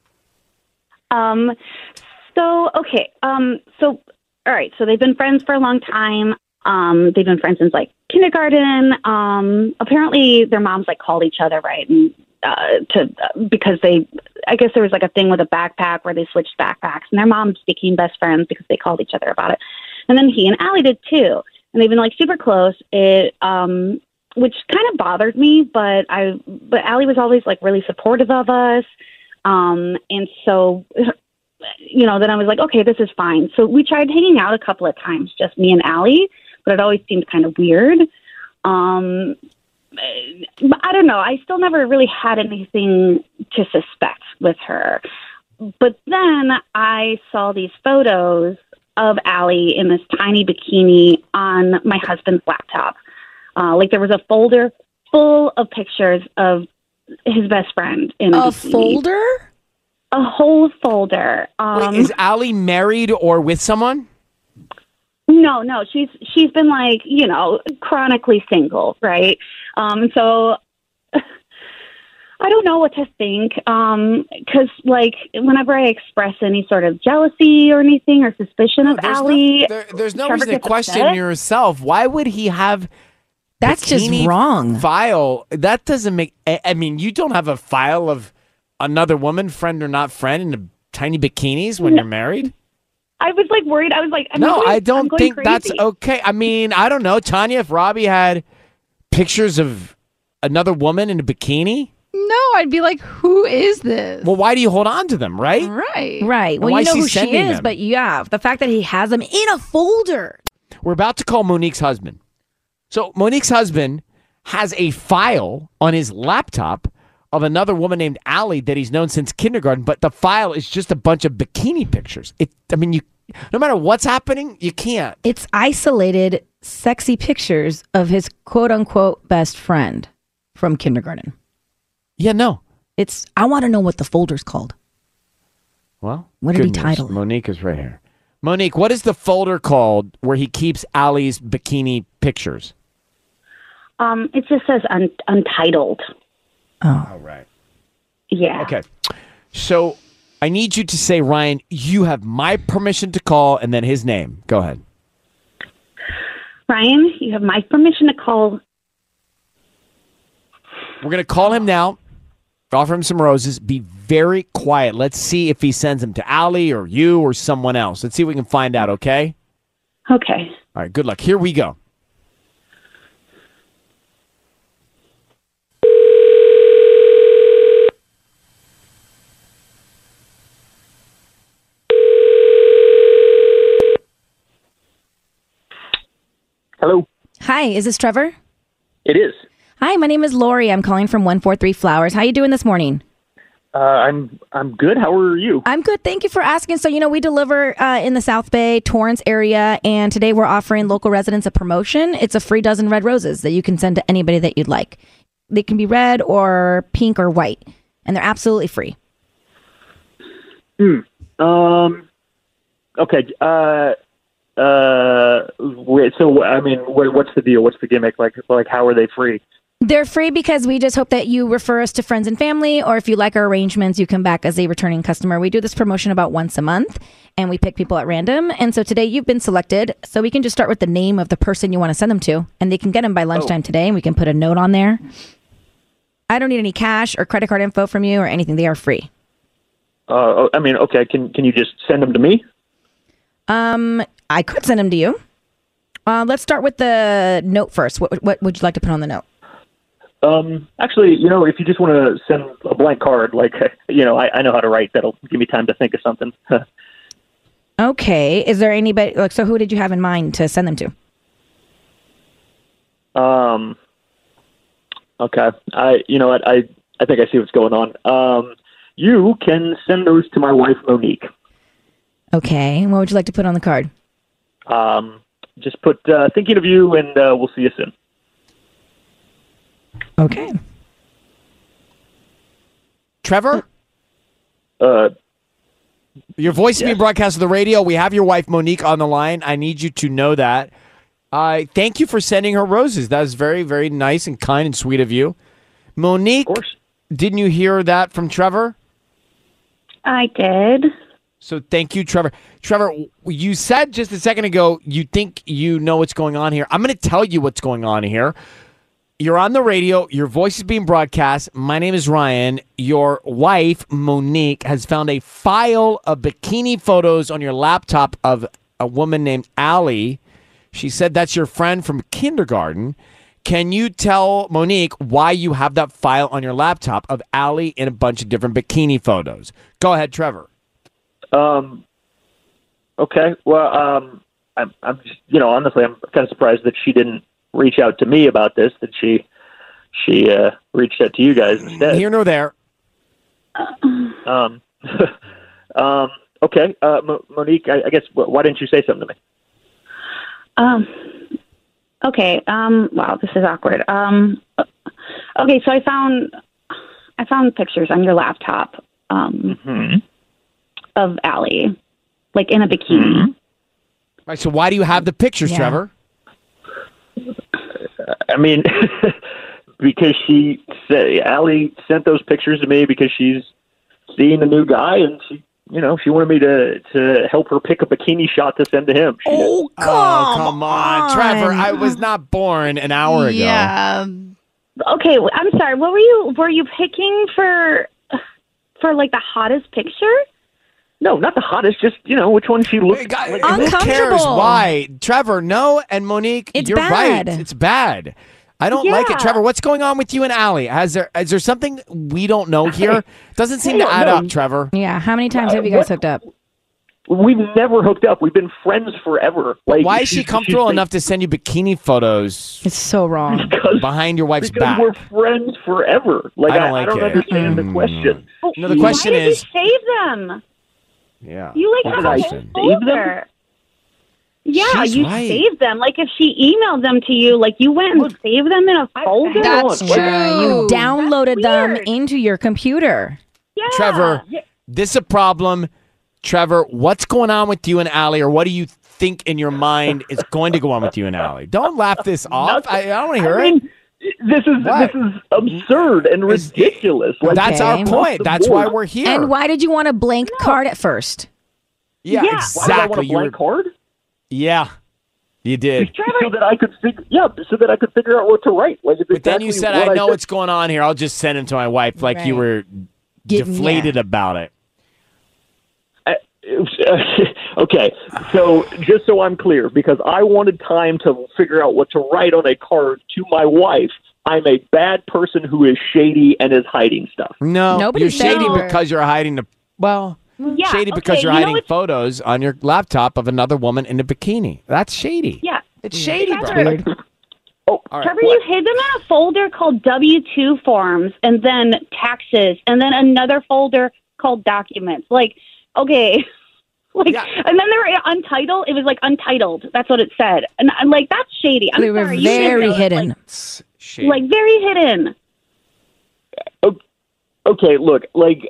N: So all right. So they've been friends for a long time. They've been friends since like kindergarten. Apparently their moms like called each other, right? And, because I guess there was like a thing with a backpack where they switched backpacks and their moms became best friends because they called each other about it. And then he and Allie did too. And they've been like super close. Which kind of bothered me, but Allie was always like really supportive of us. And so, then I was like, okay, this is fine. So we tried hanging out a couple of times, just me and Allie, but it always seemed kind of weird. I don't know. I still never really had anything to suspect with her. But then I saw these photos of Allie in this tiny bikini on my husband's laptop. Like there was a folder full of pictures of his best friend in a bikini.
G: Folder?
N: A whole folder.
F: Wait, is Allie married or with someone?
N: No. She's been like, chronically single, right? So I don't know what to think. 'Cause like whenever I express any sort of jealousy or anything or suspicion of Allie,
F: There's no
N: Trevor
F: reason to
N: gets
F: question
N: upset.
F: yourself. Why would he have
G: That's just
F: bikini
G: wrong.
F: File that doesn't make. I mean, you don't have a file of another woman, friend or not friend, in the tiny bikinis when you're married.
N: I was like worried. I was like,
F: I don't think that's
N: crazy.
F: okay. I mean, I don't know, Tanya. If Robbie had pictures of another woman in a bikini,
H: No, I'd be like, who is this?
F: well, why do you hold on to them, right?
H: Right.
G: Right.
F: And
G: Well,
F: why
G: you
F: is
G: know
F: he
G: who she
F: sending
G: is,
F: them?
G: but yeah, the fact that he has them in a folder.
F: We're about to call Monique's husband. So Monique's husband has a file on his laptop of another woman named Allie that he's known since kindergarten, but the file is just a bunch of bikini pictures. No matter what's happening, you can't.
G: It's isolated, sexy pictures of his quote unquote best friend from kindergarten.
F: Yeah, no.
G: I want to know what the folder's called.
F: Well,
G: What did he
F: good news.
G: title it?
F: Monique is right here. Monique, what is the folder called where he keeps Allie's bikini pictures?
N: It just says untitled.
G: Oh,
F: right.
N: Yeah.
F: Okay. So I need you to say, Ryan, you have my permission to call, and then his name. Go ahead.
N: Ryan, you have my permission to call.
F: We're going to call him now, offer him some roses. Be very quiet. Let's see if he sends them to Allie or you or someone else. Let's see if we can find out, okay?
N: Okay.
F: All right, good luck. Here we go.
O: Hello.
G: Hi, is this Trevor?
O: It is.
G: Hi, my name is Lori. I'm calling from 143 Flowers. How you doing this morning?
O: I'm good. How are you?
G: I'm good. Thank you for asking. So, we deliver in the South Bay, Torrance area, and today we're offering local residents a promotion. It's a free dozen red roses that you can send to anybody that you'd like. They can be red or pink or white, and they're absolutely free.
O: Okay. Wait, so, I mean, what's the deal? What's the gimmick? Like, how are they free?
G: They're free because we just hope that you refer us to friends and family, or if you like our arrangements, you come back as a returning customer. We do this promotion about once a month, and we pick people at random. And so today you've been selected, so we can just start with the name of the person you want to send them to, and they can get them by lunchtime today, and we can put a note on there. I don't need any cash or credit card info from you or anything. They are free.
O: I mean, okay. Can you just send them to me?
G: I could send them to you. Let's start with the note first. What would you like to put on the note?
O: Actually, if you just want to send a blank card, I know how to write. That'll give me time to think of something.
G: Okay. Is there anybody, so who did you have in mind to send them to?
O: Okay. I think I see what's going on. You can send those to my wife, Monique.
G: Okay. And what would you like to put on the card?
O: Just put, thinking of you, and we'll see you soon.
G: Okay.
F: Trevor? Your voice is being broadcast on the radio. We have your wife, Monique, on the line. I need you to know that. Thank you for sending her roses. That was very, very nice and kind and sweet of you. Monique, of course. Didn't you hear that from Trevor?
N: I did.
F: So thank you, Trevor. Trevor, you said just a second ago you think you know what's going on here. I'm going to tell you what's going on here. You're on the radio. Your voice is being broadcast. My name is Ryan. Your wife, Monique, has found a file of bikini photos on your laptop of a woman named Allie. She said that's your friend from kindergarten. Can you tell Monique why you have that file on your laptop of Allie in a bunch of different bikini photos? Go ahead, Trevor.
O: Okay. Well, I'm just, honestly, I'm kind of surprised that she didn't reach out to me about this, that she reached out to you guys instead.
F: Here nor there.
O: Okay. Monique, I guess, why didn't you say something to me?
N: Okay. Wow, this is awkward. Okay, so I found pictures on your laptop of Allie, like in a bikini.
F: All right, so why do you have the pictures, Trevor?
O: I mean, because Allie sent those pictures to me because she's seeing a new guy and she she wanted me to help her pick a bikini shot to send to him.
G: Oh,
F: come on. Trevor, I was not born an hour ago.
H: Yeah.
N: Okay, I'm sorry. What were you picking for like the hottest picture?
O: No, not the hottest. Just which one she looked like.
F: Who cares why? Trevor, no, and Monique, you're
G: bad.
F: right. It's bad. I don't like it. Trevor, what's going on with you and Allie? Is there something we don't know here? Doesn't seem to add up, Trevor.
G: Yeah, how many times have you guys hooked up?
O: We've never hooked up. We've been friends forever.
F: Like, why is she comfortable enough to send you bikini photos?
G: It's so wrong.
F: Behind your wife's
O: because
F: back.
O: we're friends forever. Like, I don't understand the question.
F: No, the question
N: Why did
F: is.
N: you save them?
F: Yeah.
N: You
O: What
N: have
O: did
N: a
O: I
N: whole
O: save
N: folder. Yeah,
F: She's
N: you
F: right.
N: saved them. Like if she emailed them to you, like you went and saved them in a folder.
H: That's true.
G: You downloaded them into your computer.
N: Yeah.
F: Trevor, this is a problem. Trevor, what's going on with you and Allie, or what do you think in your mind is going to go on with you and Allie? Don't laugh this off. I don't want to hear it.
O: This is absurd and ridiculous. Like,
F: That's our point. That's why we're here.
G: And why did you want a blank card at first?
F: Yeah,
O: Why did I want
F: exactly.
O: a blank card?
F: Yeah, you did.
O: So that I could figure out what to write. Like, it's
F: But then
O: exactly
F: you said,
O: what
F: I know
O: said.
F: what's going on here. I'll just send him to my wife. Like you
G: Right.
F: were deflated about it.
O: Okay, so just so I'm clear, because I wanted time to figure out what to write on a card to my wife, I'm a bad person who is shady and is hiding stuff.
F: No,
G: Nobody
F: you're
G: said
F: shady
G: you were.
F: because you're hiding the. Well,
N: Yeah,
F: shady because
N: okay,
F: you're
N: you know
F: hiding
N: what's-
F: photos on your laptop of another woman in a bikini. That's shady.
N: Yeah.
F: It's shady, bro.
G: Weird.
F: All right.
N: Trevor, you hid them in a folder called W-2 forms and then taxes and then another folder called documents. Like, okay. And then they were untitled. It was like untitled. That's what it said. And I'm like, that's shady. I'm
G: They were
N: sorry. You didn't
G: very
N: know it.
G: hidden.
F: Shady.
N: Like very hidden.
O: Okay, look, like,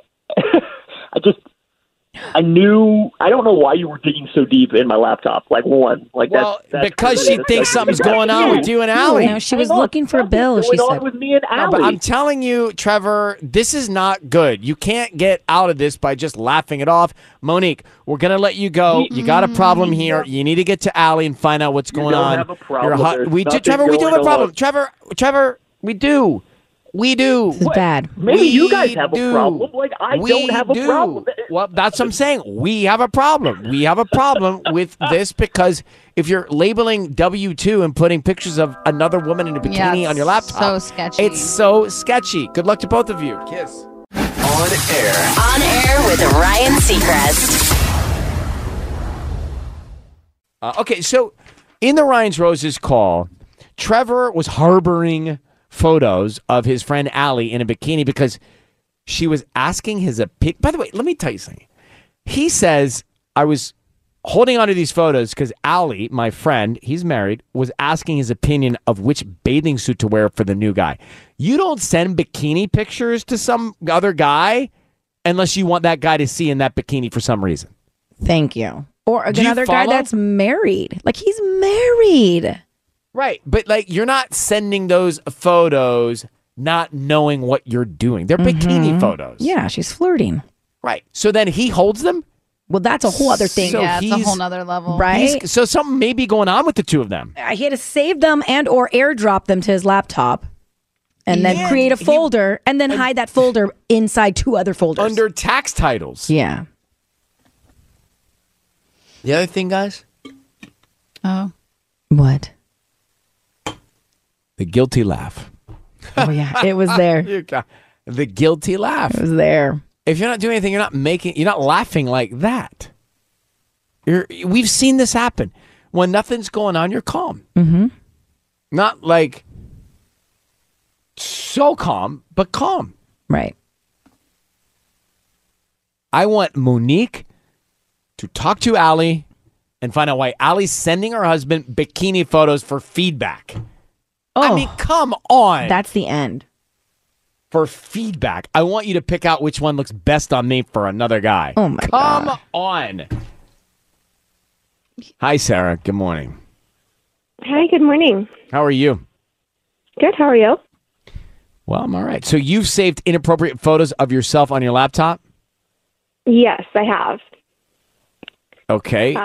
O: I don't know why you were digging so deep in my laptop. Like,
F: Well,
O: that's
F: because she thinks something's going on with you and Allie.
G: No, she was looking for a bill, she
O: What's going on
G: said.
O: with me and
F: No,
O: Allie?
F: but I'm telling you, Trevor, this is not good. You can't get out of this by just laughing it off. Monique, we're going to let you go. You got a problem here. You need to get to Allie and find out what's going
O: don't
F: on.
O: have a problem. There's
F: Trevor, we do have a
O: nothing
F: problem.
O: going
F: Trevor, we do. We do.
G: This is bad.
O: Maybe you guys
F: We
O: have
F: do.
O: a problem. Like, I
F: We
O: don't have a
F: do.
O: problem.
F: Well, that's what I'm saying. We have a problem. We have a problem with this because if you're labeling W-2 and putting pictures of another woman in a bikini
H: Yeah,
F: on your laptop,
H: so sketchy.
F: It's so sketchy. Good luck to both of you. Kiss.
J: On air.
K: On air with Ryan Seacrest.
F: Okay, so in the Ryan's Roses call, Trevor was harboring photos of his friend Allie in a bikini because she was asking his opinion. By the way, let me tell you something. He says, I was holding onto these photos because Allie, my friend, he's married, was asking his opinion of which bathing suit to wear for the new guy. You don't send bikini pictures to some other guy unless you want that guy to see in that bikini for some reason.
G: Thank you. Or
F: Do you
G: another guy
F: follow?
G: that's married. Like, he's married.
F: Right, but like you're not sending those photos not knowing what you're doing. They're bikini photos.
G: Yeah, she's flirting.
F: Right. So then he holds them?
G: Well, that's a whole other thing.
F: So
H: Yeah, it's a
F: he's-
H: whole nother level.
G: Right?
F: So something may be going on with the two of them.
G: He had to save them and or airdrop them to his laptop and then
F: And
G: create a
F: he-
G: folder and then hide that folder inside two other folders.
F: Under tax titles.
G: Yeah.
F: The other thing, guys,
H: Oh.
G: What?
F: the guilty laugh.
G: Oh, yeah. It was there.
F: The guilty laugh.
G: It was there.
F: If you're not doing anything, you're not laughing like that. We've seen this happen. When nothing's going on, you're calm.
G: Mm-hmm.
F: Not like so calm, but calm.
G: Right.
F: I want Monique to talk to Allie and find out why Allie's sending her husband bikini photos for feedback.
G: Oh,
F: I mean, come on.
G: that's the end.
F: For feedback. I want you to pick out which one looks best on me for another guy.
G: Oh, my
F: Come
G: God.
F: on. Hi, Sarah. Good morning.
L: Hi, good morning.
F: How are you?
L: Good, how are you?
F: Well, I'm all right. So you've saved inappropriate photos of yourself on your laptop?
L: Yes, I have.
F: Okay.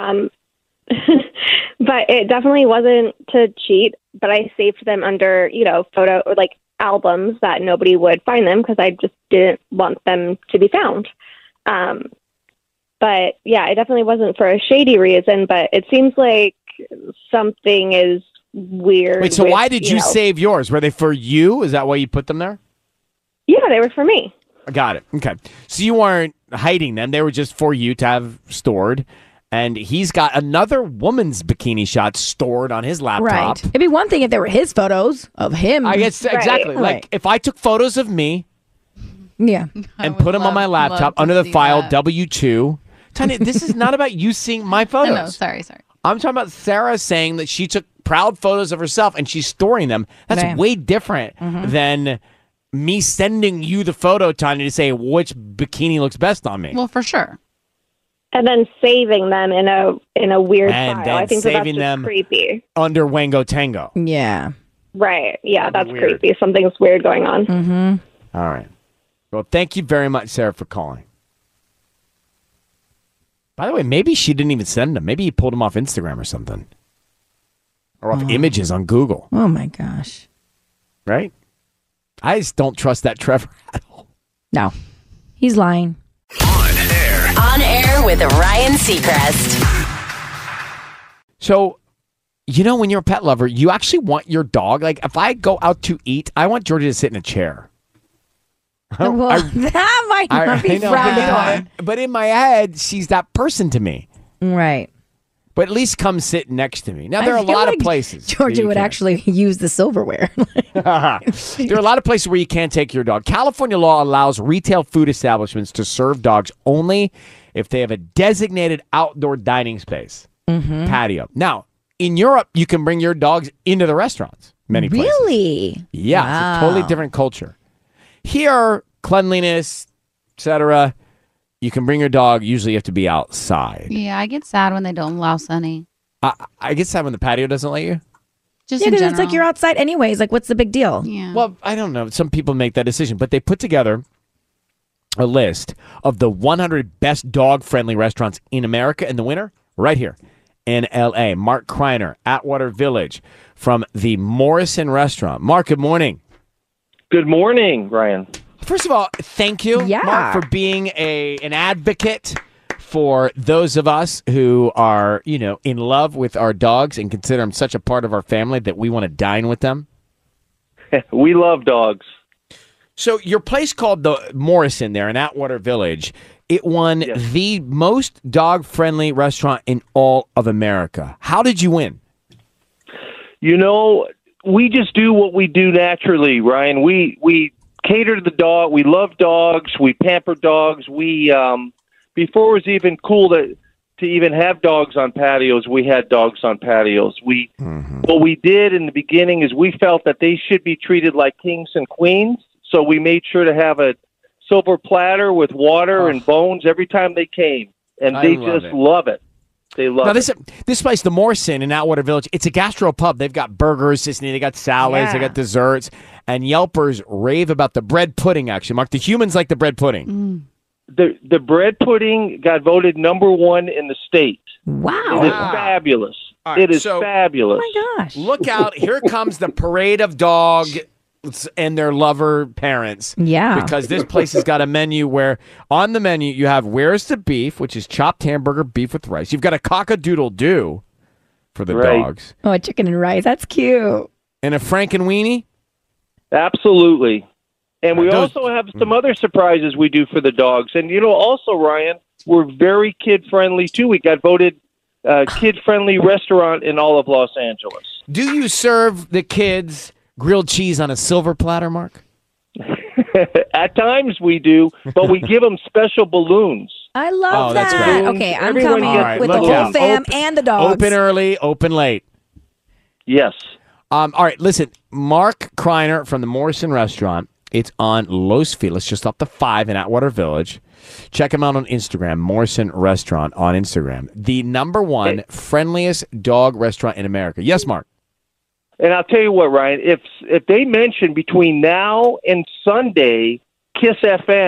L: But it definitely wasn't to cheat, but I saved them under, photo or like albums that nobody would find them because I just didn't want them to be found. But yeah, it definitely wasn't for a shady reason, but it seems like something is weird.
F: Wait, so
L: with,
F: why did you save yours? Were they for you? Is that why you put them there?
L: Yeah, they were for me.
F: I got it. Okay. So you weren't hiding them. They were just for you to have stored. And he's got another woman's bikini shot stored on his laptop.
G: Right. It'd be one thing if they were his photos of him.
F: I guess exactly.
G: Right.
F: Like if I took photos of me
G: Yeah.
F: and put them on my laptop under the file W2. Tanya, this is not about you seeing my photos.
H: No, sorry.
F: I'm talking about Sarah saying that she took proud photos of herself and she's storing them. That's
G: Right.
F: way different than me sending you the photo, Tanya, to say which bikini looks best on me.
H: Well, for sure.
L: And then saving them in a weird
F: And
L: file.
F: then
L: I think that's
F: saving
L: just
F: them
L: creepy.
F: under Wango Tango.
G: Yeah.
L: Right. Yeah, that's
F: weird.
L: creepy. Something's weird going on.
G: Mm-hmm.
F: All right. Well, thank you very much, Sarah, for calling. By the way, maybe she didn't even send them. Maybe he pulled them off Instagram or something. Or off images on Google.
G: Oh, my gosh.
F: Right? I just don't trust that Trevor at all.
G: No. He's lying.
K: On air with Ryan Seacrest.
F: So, when you're a pet lover, you actually want your dog. Like, if I go out to eat, I want Georgia to sit in a chair.
G: Well, that might not be frowned on.
F: But in my head, she's that person to me.
G: Right.
F: But at least come sit next to me. Now, there are a
G: feel
F: lot
G: like
F: of places. that
G: Georgia
F: you
G: would
F: can.
G: actually use the silverware.
F: There are a lot of places where you can't take your dog. California law allows retail food establishments to serve dogs only if they have a designated outdoor dining space, patio. Now, in Europe, you can bring your dogs into the restaurants. Many places.
G: Really?
F: Yeah,
G: Wow.
F: it's a totally different culture. Here, cleanliness, etc. You can bring your dog. Usually, you have to be outside.
H: Yeah, I get sad when they don't allow Sunny.
F: I get sad when the patio doesn't let you.
H: Just
G: Yeah,
H: in
G: because
H: general.
G: it's like you're outside anyways. Like, what's the big deal?
H: Yeah.
F: Well, I don't know. Some people make that decision, but they put together a list of the 100 best dog-friendly restaurants in America, and the winner, right here in L.A., Mark Kreiner, Atwater Village, from the Morrison Restaurant. Mark, good morning.
P: Good morning, Ryan.
F: First of all, thank you, Mark, for being an advocate for those of us who are, in love with our dogs and consider them such a part of our family that we want to dine with them.
P: We love dogs.
F: So your place called the Morrison there in Atwater Village, it won the most dog-friendly restaurant in all of America. How did you win?
P: We just do what we do naturally, Ryan. We cater to the dog. We love dogs. We pamper dogs. We before it was even cool to even have dogs on patios, we had dogs on patios. What we did in the beginning is we felt that they should be treated like kings and queens. So we made sure to have a silver platter with water and bones every time they came, and they just love it. They love it.
F: This place, the Morrison in Atwater Village, it's a gastro pub. They've got burgers, they got salads, they got desserts, and Yelpers rave about the bread pudding, actually. Mark, the humans like the bread pudding.
P: The bread pudding got voted #1 in the state.
G: Wow.
P: It is fabulous.
F: All right,
P: it is
F: so-
P: fabulous.
G: Oh my gosh.
F: Look out. Here comes the parade of dogs and their lover parents.
G: Yeah.
F: Because this place has got a menu where on the menu you have where's the beef, which is chopped hamburger, beef with rice. You've got a cock-a-doodle-doo for the dogs.
G: Oh, a chicken and rice. That's cute.
F: And a Frankenweenie.
P: Absolutely. And we also have some other surprises we do for the dogs. And, also, Ryan, we're very kid-friendly, too. We got voted kid-friendly restaurant in all of Los Angeles.
F: Do you serve the kids grilled cheese on a silver platter, Mark?
P: At times we do, but we give them special balloons.
G: I love
F: that's
G: that.
F: great.
G: Okay, I'm
P: Everyone
G: coming
P: gets
G: with the
F: look
G: whole
F: out.
G: fam and the dogs.
F: Open early, open late.
P: Yes.
F: All right, listen. Mark Kreiner from the Morrison Restaurant. It's on Los Feliz, just off the 5 in Atwater Village. Check him out on Instagram, Morrison Restaurant on Instagram. The #1 friendliest dog restaurant in America. Yes, Mark.
P: And I'll tell you what, Ryan, if they mention between now and Sunday, Kiss FM,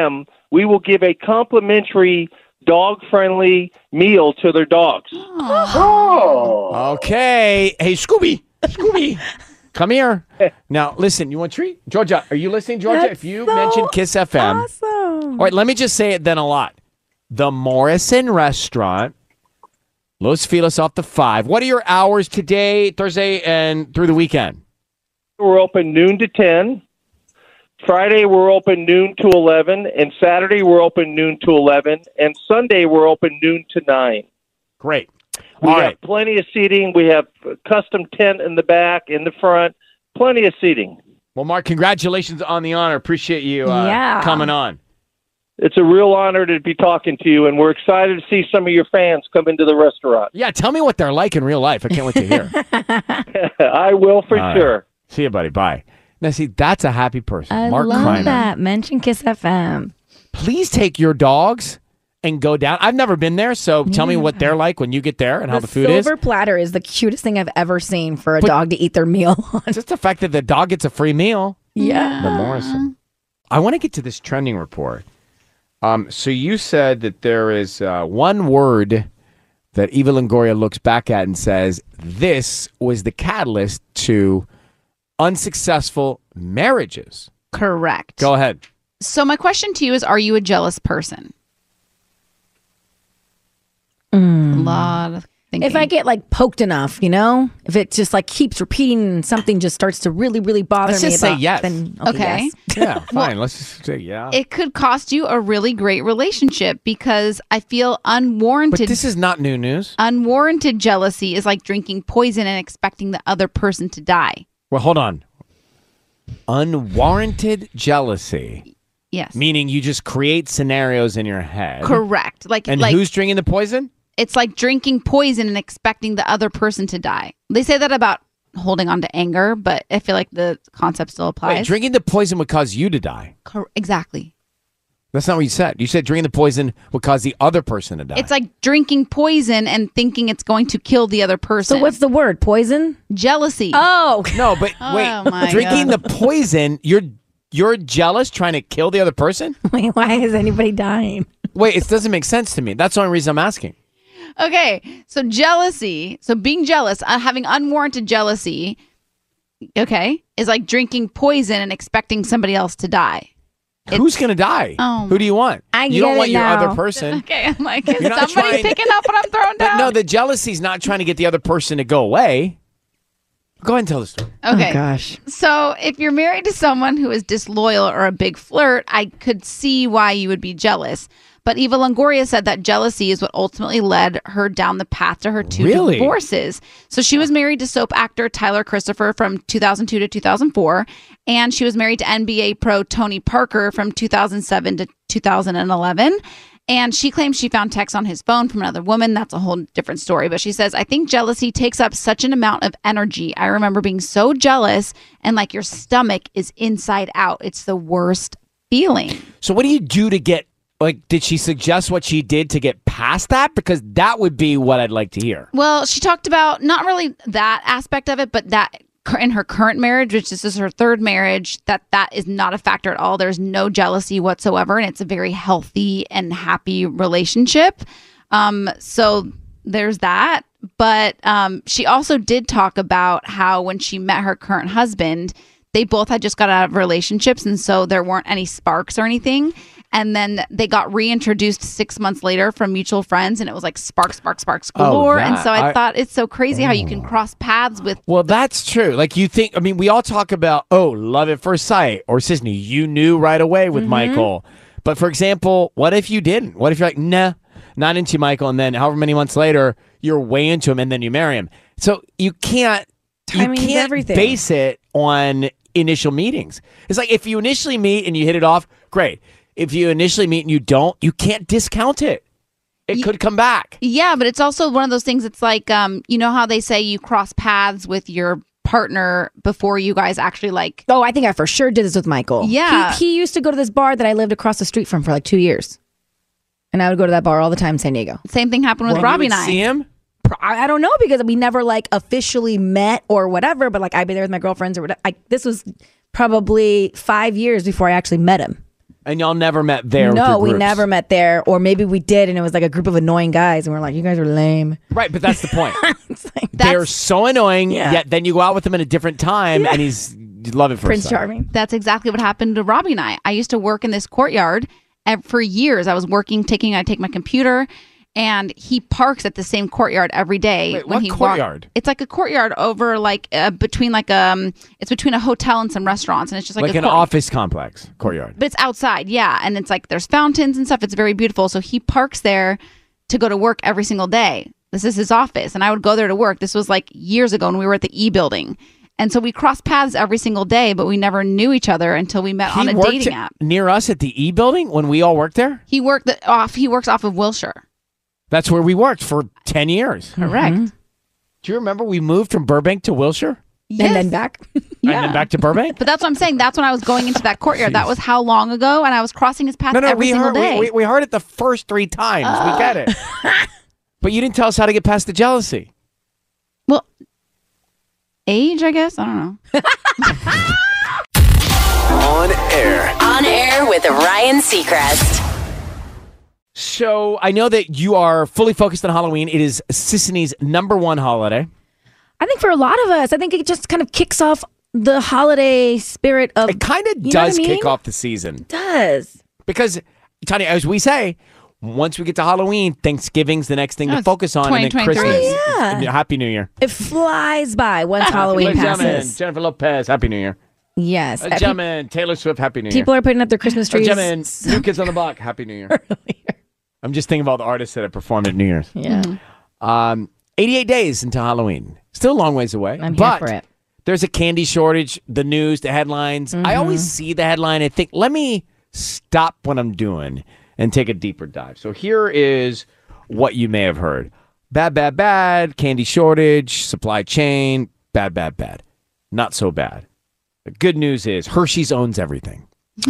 P: we will give a complimentary dog-friendly meal to their dogs.
I: Oh.
F: Okay. Hey, Scooby. Come here. Now, listen, you want a treat? Georgia, are you listening, Georgia?
G: That's
F: if you
G: so
F: mention Kiss FM.
G: Awesome.
F: All right, let me just say it then a lot. The Morrison Restaurant, Los Feliz off the 5. What are your hours today, Thursday, and through the weekend?
P: We're open noon to 10. Friday, we're open noon to 11. And Saturday, we're open noon to 11. And Sunday, we're open noon to 9.
F: Great.
P: We
F: All
P: have
F: right.
P: plenty of seating. We have a custom tent in the back, in the front. Plenty of seating.
F: Well, Mark, congratulations on the honor. Appreciate you
G: Yeah.
F: coming on.
P: It's a real honor to be talking to you, and we're excited to see some of your fans come into the restaurant.
F: Yeah, tell me what they're like in real life. I can't wait to hear.
P: I will for
F: All right.
P: sure.
F: See you, buddy. Bye. Now, see, that's a happy person.
G: I
F: Mark
G: love
F: Kreiner.
G: that. Mention Kiss FM.
F: Please take your dogs and go down. I've never been there, so tell me what they're like when you get there and how the food is.
G: Silver platter is the cutest thing I've ever seen for a
F: But-
G: dog to eat their meal on.
F: Just the fact that the dog gets a free meal.
G: Yeah.
F: The Morrison. I want to get to this trending report. So you said that there is one word that Eva Longoria looks back at and says, this was the catalyst to unsuccessful marriages.
H: Correct.
F: Go ahead.
H: So my question to you is, are you a jealous person? A lot of thinking.
G: If I get like poked enough, if it just like keeps repeating and something just starts to really, really bother
F: Let's
G: me
F: just say
G: about,
F: yes.
G: then
H: Okay.
G: yes.
F: Yeah, fine. Let's just say yeah.
H: It could cost you a really great relationship because I feel
F: But
H: unwarranted.
F: this is not new news.
H: Unwarranted jealousy is like drinking poison and expecting the other person to die.
F: Well, hold on. Unwarranted jealousy.
H: Yes.
F: Meaning you just create scenarios in your head.
H: Correct.
F: And who's drinking the poison?
H: It's like drinking poison and expecting the other person to die. They say that about holding on to anger, but I feel like the concept still applies.
F: Wait, drinking the poison would cause you to die.
H: Exactly.
F: That's not what you said. You said drinking the poison would cause the other person to die.
H: It's like drinking poison and thinking it's going to kill the other person.
G: So what's the word? Poison?
H: Jealousy.
G: Oh.
F: No, but
H: Oh my
F: wait. Drinking
H: God.
F: the poison, you're jealous trying to kill the other person?
G: Wait, why is anybody dying?
F: Wait, it doesn't make sense to me. That's the only reason I'm asking.
H: Okay, so jealousy, so being jealous, having unwarranted jealousy, okay, is like drinking poison and expecting somebody else to die.
F: Who's going to die?
H: Oh.
F: Who do you want? You don't
G: get
F: want
G: it
F: your
G: now.
F: other person.
H: Okay, I'm like, is
F: You're not
H: somebody
F: trying-
H: picking up what I'm throwing
F: But
H: down?
F: no, the jealousy's not trying to get the other person to go away. Go ahead and tell the story.
H: Okay.
G: Oh, gosh.
H: So if you're married to someone who is disloyal or a big flirt, I could see why you would be jealous. But Eva Longoria said that jealousy is what ultimately led her down the path to her two
F: Really?
H: divorces. So she was married to soap actor Tyler Christopher from 2002 to 2004, and she was married to NBA pro Tony Parker from 2007 to 2011. And she claims she found texts on his phone from another woman. That's a whole different story. But she says, I think jealousy takes up such an amount of energy. I remember being so jealous and like your stomach is inside out. It's the worst feeling.
F: So what do you do to get, did she suggest what she did to get past that? Because that would be what I'd like to hear.
H: Well, she talked about not really that aspect of it, but that in her current marriage, which this is her third marriage, that is not a factor at all. There's no jealousy whatsoever, and it's a very healthy and happy relationship. So there's that. But she also did talk about how when she met her current husband, they both had just got out of relationships, and so there weren't any sparks or anything. And then they got reintroduced 6 months later from mutual friends, and it was like sparks galore. And so I thought it's so crazy how you can cross paths with.
F: Well, that's true. Like you think, we all talk about, love at first sight, or Sisney, you knew right away with Michael. But for example, what if you didn't? What if you're like, nah, not into Michael, and then however many months later, you're way into him, and then you marry him. So you can't
G: everything.
F: base it on initial meetings. It's like if you initially meet and you hit it off, great. If you initially meet and you don't, you can't discount it. It could come back.
H: Yeah, but it's also one of those things. It's like, you know how they say you cross paths with your partner before you guys actually like.
G: Oh, I think I for sure did this with Michael.
H: Yeah.
G: He used to go to this bar that I lived across the street from for like 2 years. And I would go to that bar all the time in San Diego.
H: Same thing happened with Robbie and I.
F: See him?
G: I don't know because we never like officially met or whatever, but like I'd be there with my girlfriends or whatever. This was probably 5 years before I actually met him.
F: And y'all never met there?
G: No,
F: with
G: we
F: your groups?
G: never met there. Or maybe we did, and it was like a group of annoying guys, and we're like, you guys are lame.
F: Right, but that's the point. They're so annoying, yet then you go out with them at a different time, and he's you love it for
G: Prince Charming.
H: That's exactly what happened to Robbie and I. I used to work in this courtyard for years. I was working, I take my computer, and he parks at the same courtyard every day.
F: Wait,
H: when
F: what
H: he
F: courtyard?
H: It's like a courtyard over between it's between a hotel and some restaurants, and it's just like
F: an office complex courtyard.
H: But it's outside, yeah, and it's like there's fountains and stuff. It's very beautiful. So he parks there to go to work every single day. This is his office, and I would go there to work. This was like years ago when we were at the E building. And so we crossed paths every single day, but we never knew each other until we met on a dating app.
F: Near us at the E building when we all worked there?
H: He works off of Wilshire.
F: That's where we worked for 10 years.
H: Correct.
F: Do you remember we moved from Burbank to Wilshire?
H: Yes.
G: And then back?
F: And then back to Burbank?
H: But that's what I'm saying. That's when I was going into that courtyard. That was how long ago? And I was crossing his path every single day.
F: We heard it the first 3 times. We get it. But you didn't tell us how to get past the jealousy.
H: Well, age, I guess? I don't know.
J: On air.
K: On air with Ryan Seacrest.
F: So I know that you are fully focused on Halloween. It is Sisney's #1 holiday.
G: I think for a lot of us, I think it just kind of kicks off the holiday spirit of.
F: It kind of does kick off the season.
G: It does.
F: Because, Tanya, as we say, once we get to Halloween, Thanksgiving's the next thing to focus on, and then Christmas.
G: Yeah.
F: Happy New Year.
G: It flies by once Halloween passes.
F: Jennifer Lopez, Happy New Year.
G: Yes.
F: Gentlemen, Taylor Swift, Happy New Year.
G: People are putting up their Christmas trees.
F: Gentlemen, New Kids on the Block, Happy New Year. I'm just thinking about the artists that have performed at New Year's.
G: Yeah.
F: 88 days until Halloween. Still a long ways away.
G: I'm here for it.
F: There's a candy shortage, the news, the headlines. I always see the headline and think, let me stop what I'm doing and take a deeper dive. So here is what you may have heard. Bad, bad, bad. Candy shortage, supply chain. Bad, bad, bad. Not so bad. The good news is Hershey's owns everything.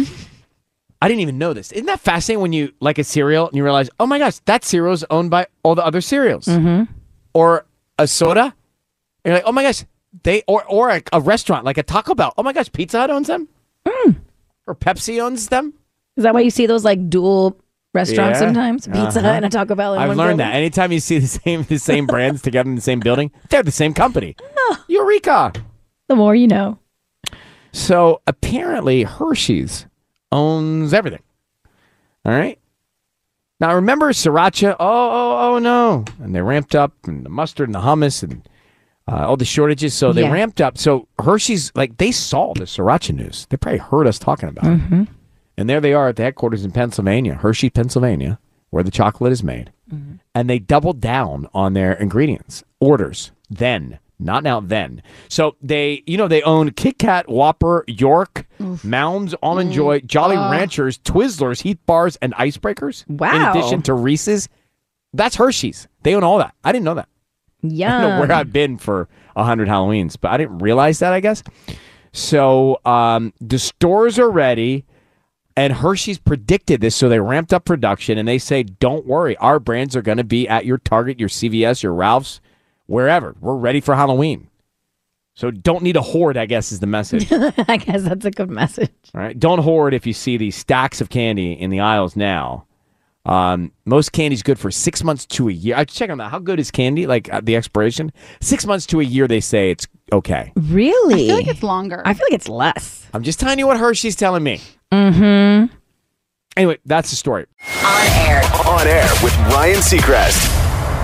F: I didn't even know this. Isn't that fascinating when you like a cereal and you realize, oh my gosh, that cereal is owned by all the other cereals? Or a soda. And you're like, oh my gosh, or a restaurant like a Taco Bell. Oh my gosh, Pizza Hut owns them? Or Pepsi owns them?
G: Is that why you see those like dual restaurants
F: Yeah.
G: sometimes? Pizza Hut and a Taco Bell in
F: I've
G: one
F: learned
G: building?
F: that. Anytime you see the same brands together in the same building, they're the same company. Eureka!
G: The more you know.
F: So apparently Hershey's owns everything. All right. Now remember Sriracha? Oh no! And they ramped up, and the mustard and the hummus and all the shortages. So they ramped up. So Hershey's they saw the Sriracha news. They probably heard us talking about it. And there they are at the headquarters in Pennsylvania, Hershey, Pennsylvania, where the chocolate is made. And they doubled down on their ingredients orders then. Not now, then. So they own Kit Kat, Whopper, York, Mounds, Almond Joy, Jolly Ranchers, Twizzlers, Heath Bars, and Icebreakers.
G: Wow.
F: In addition to Reese's. That's Hershey's. They own all that. I didn't know that.
G: Yeah.
F: I don't know where I've been for 100 Halloweens, but I didn't realize that, I guess. So the stores are ready, and Hershey's predicted this, so they ramped up production, and they say, don't worry, our brands are going to be at your Target, your CVS, your Ralph's, wherever. We're ready for Halloween. So don't need a hoard, I guess, is the message.
G: I guess that's a good message.
F: All right. Don't hoard if you see these stacks of candy in the aisles now. Most candy's good for 6 months to a year. I check on that. How good is candy? Like the expiration? 6 months to a year, they say it's okay.
G: Really?
H: I feel like it's longer.
G: I feel like it's less.
F: I'm just telling you what Hershey's telling me.
G: Mm-hmm.
F: Anyway, that's the story.
K: On air.
J: On air with Ryan Seacrest.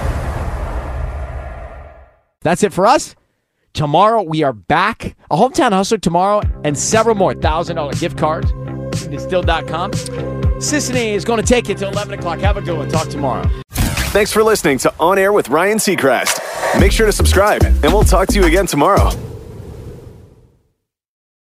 F: That's it for us. Tomorrow, we are back. A Hometown Hustler tomorrow and several more $1,000 gift cards. Distill.com. Sisney is going to take you till 11 o'clock. Have a good one. Talk tomorrow.
J: Thanks for listening to On Air with Ryan Seacrest. Make sure to subscribe, and we'll talk to you again tomorrow.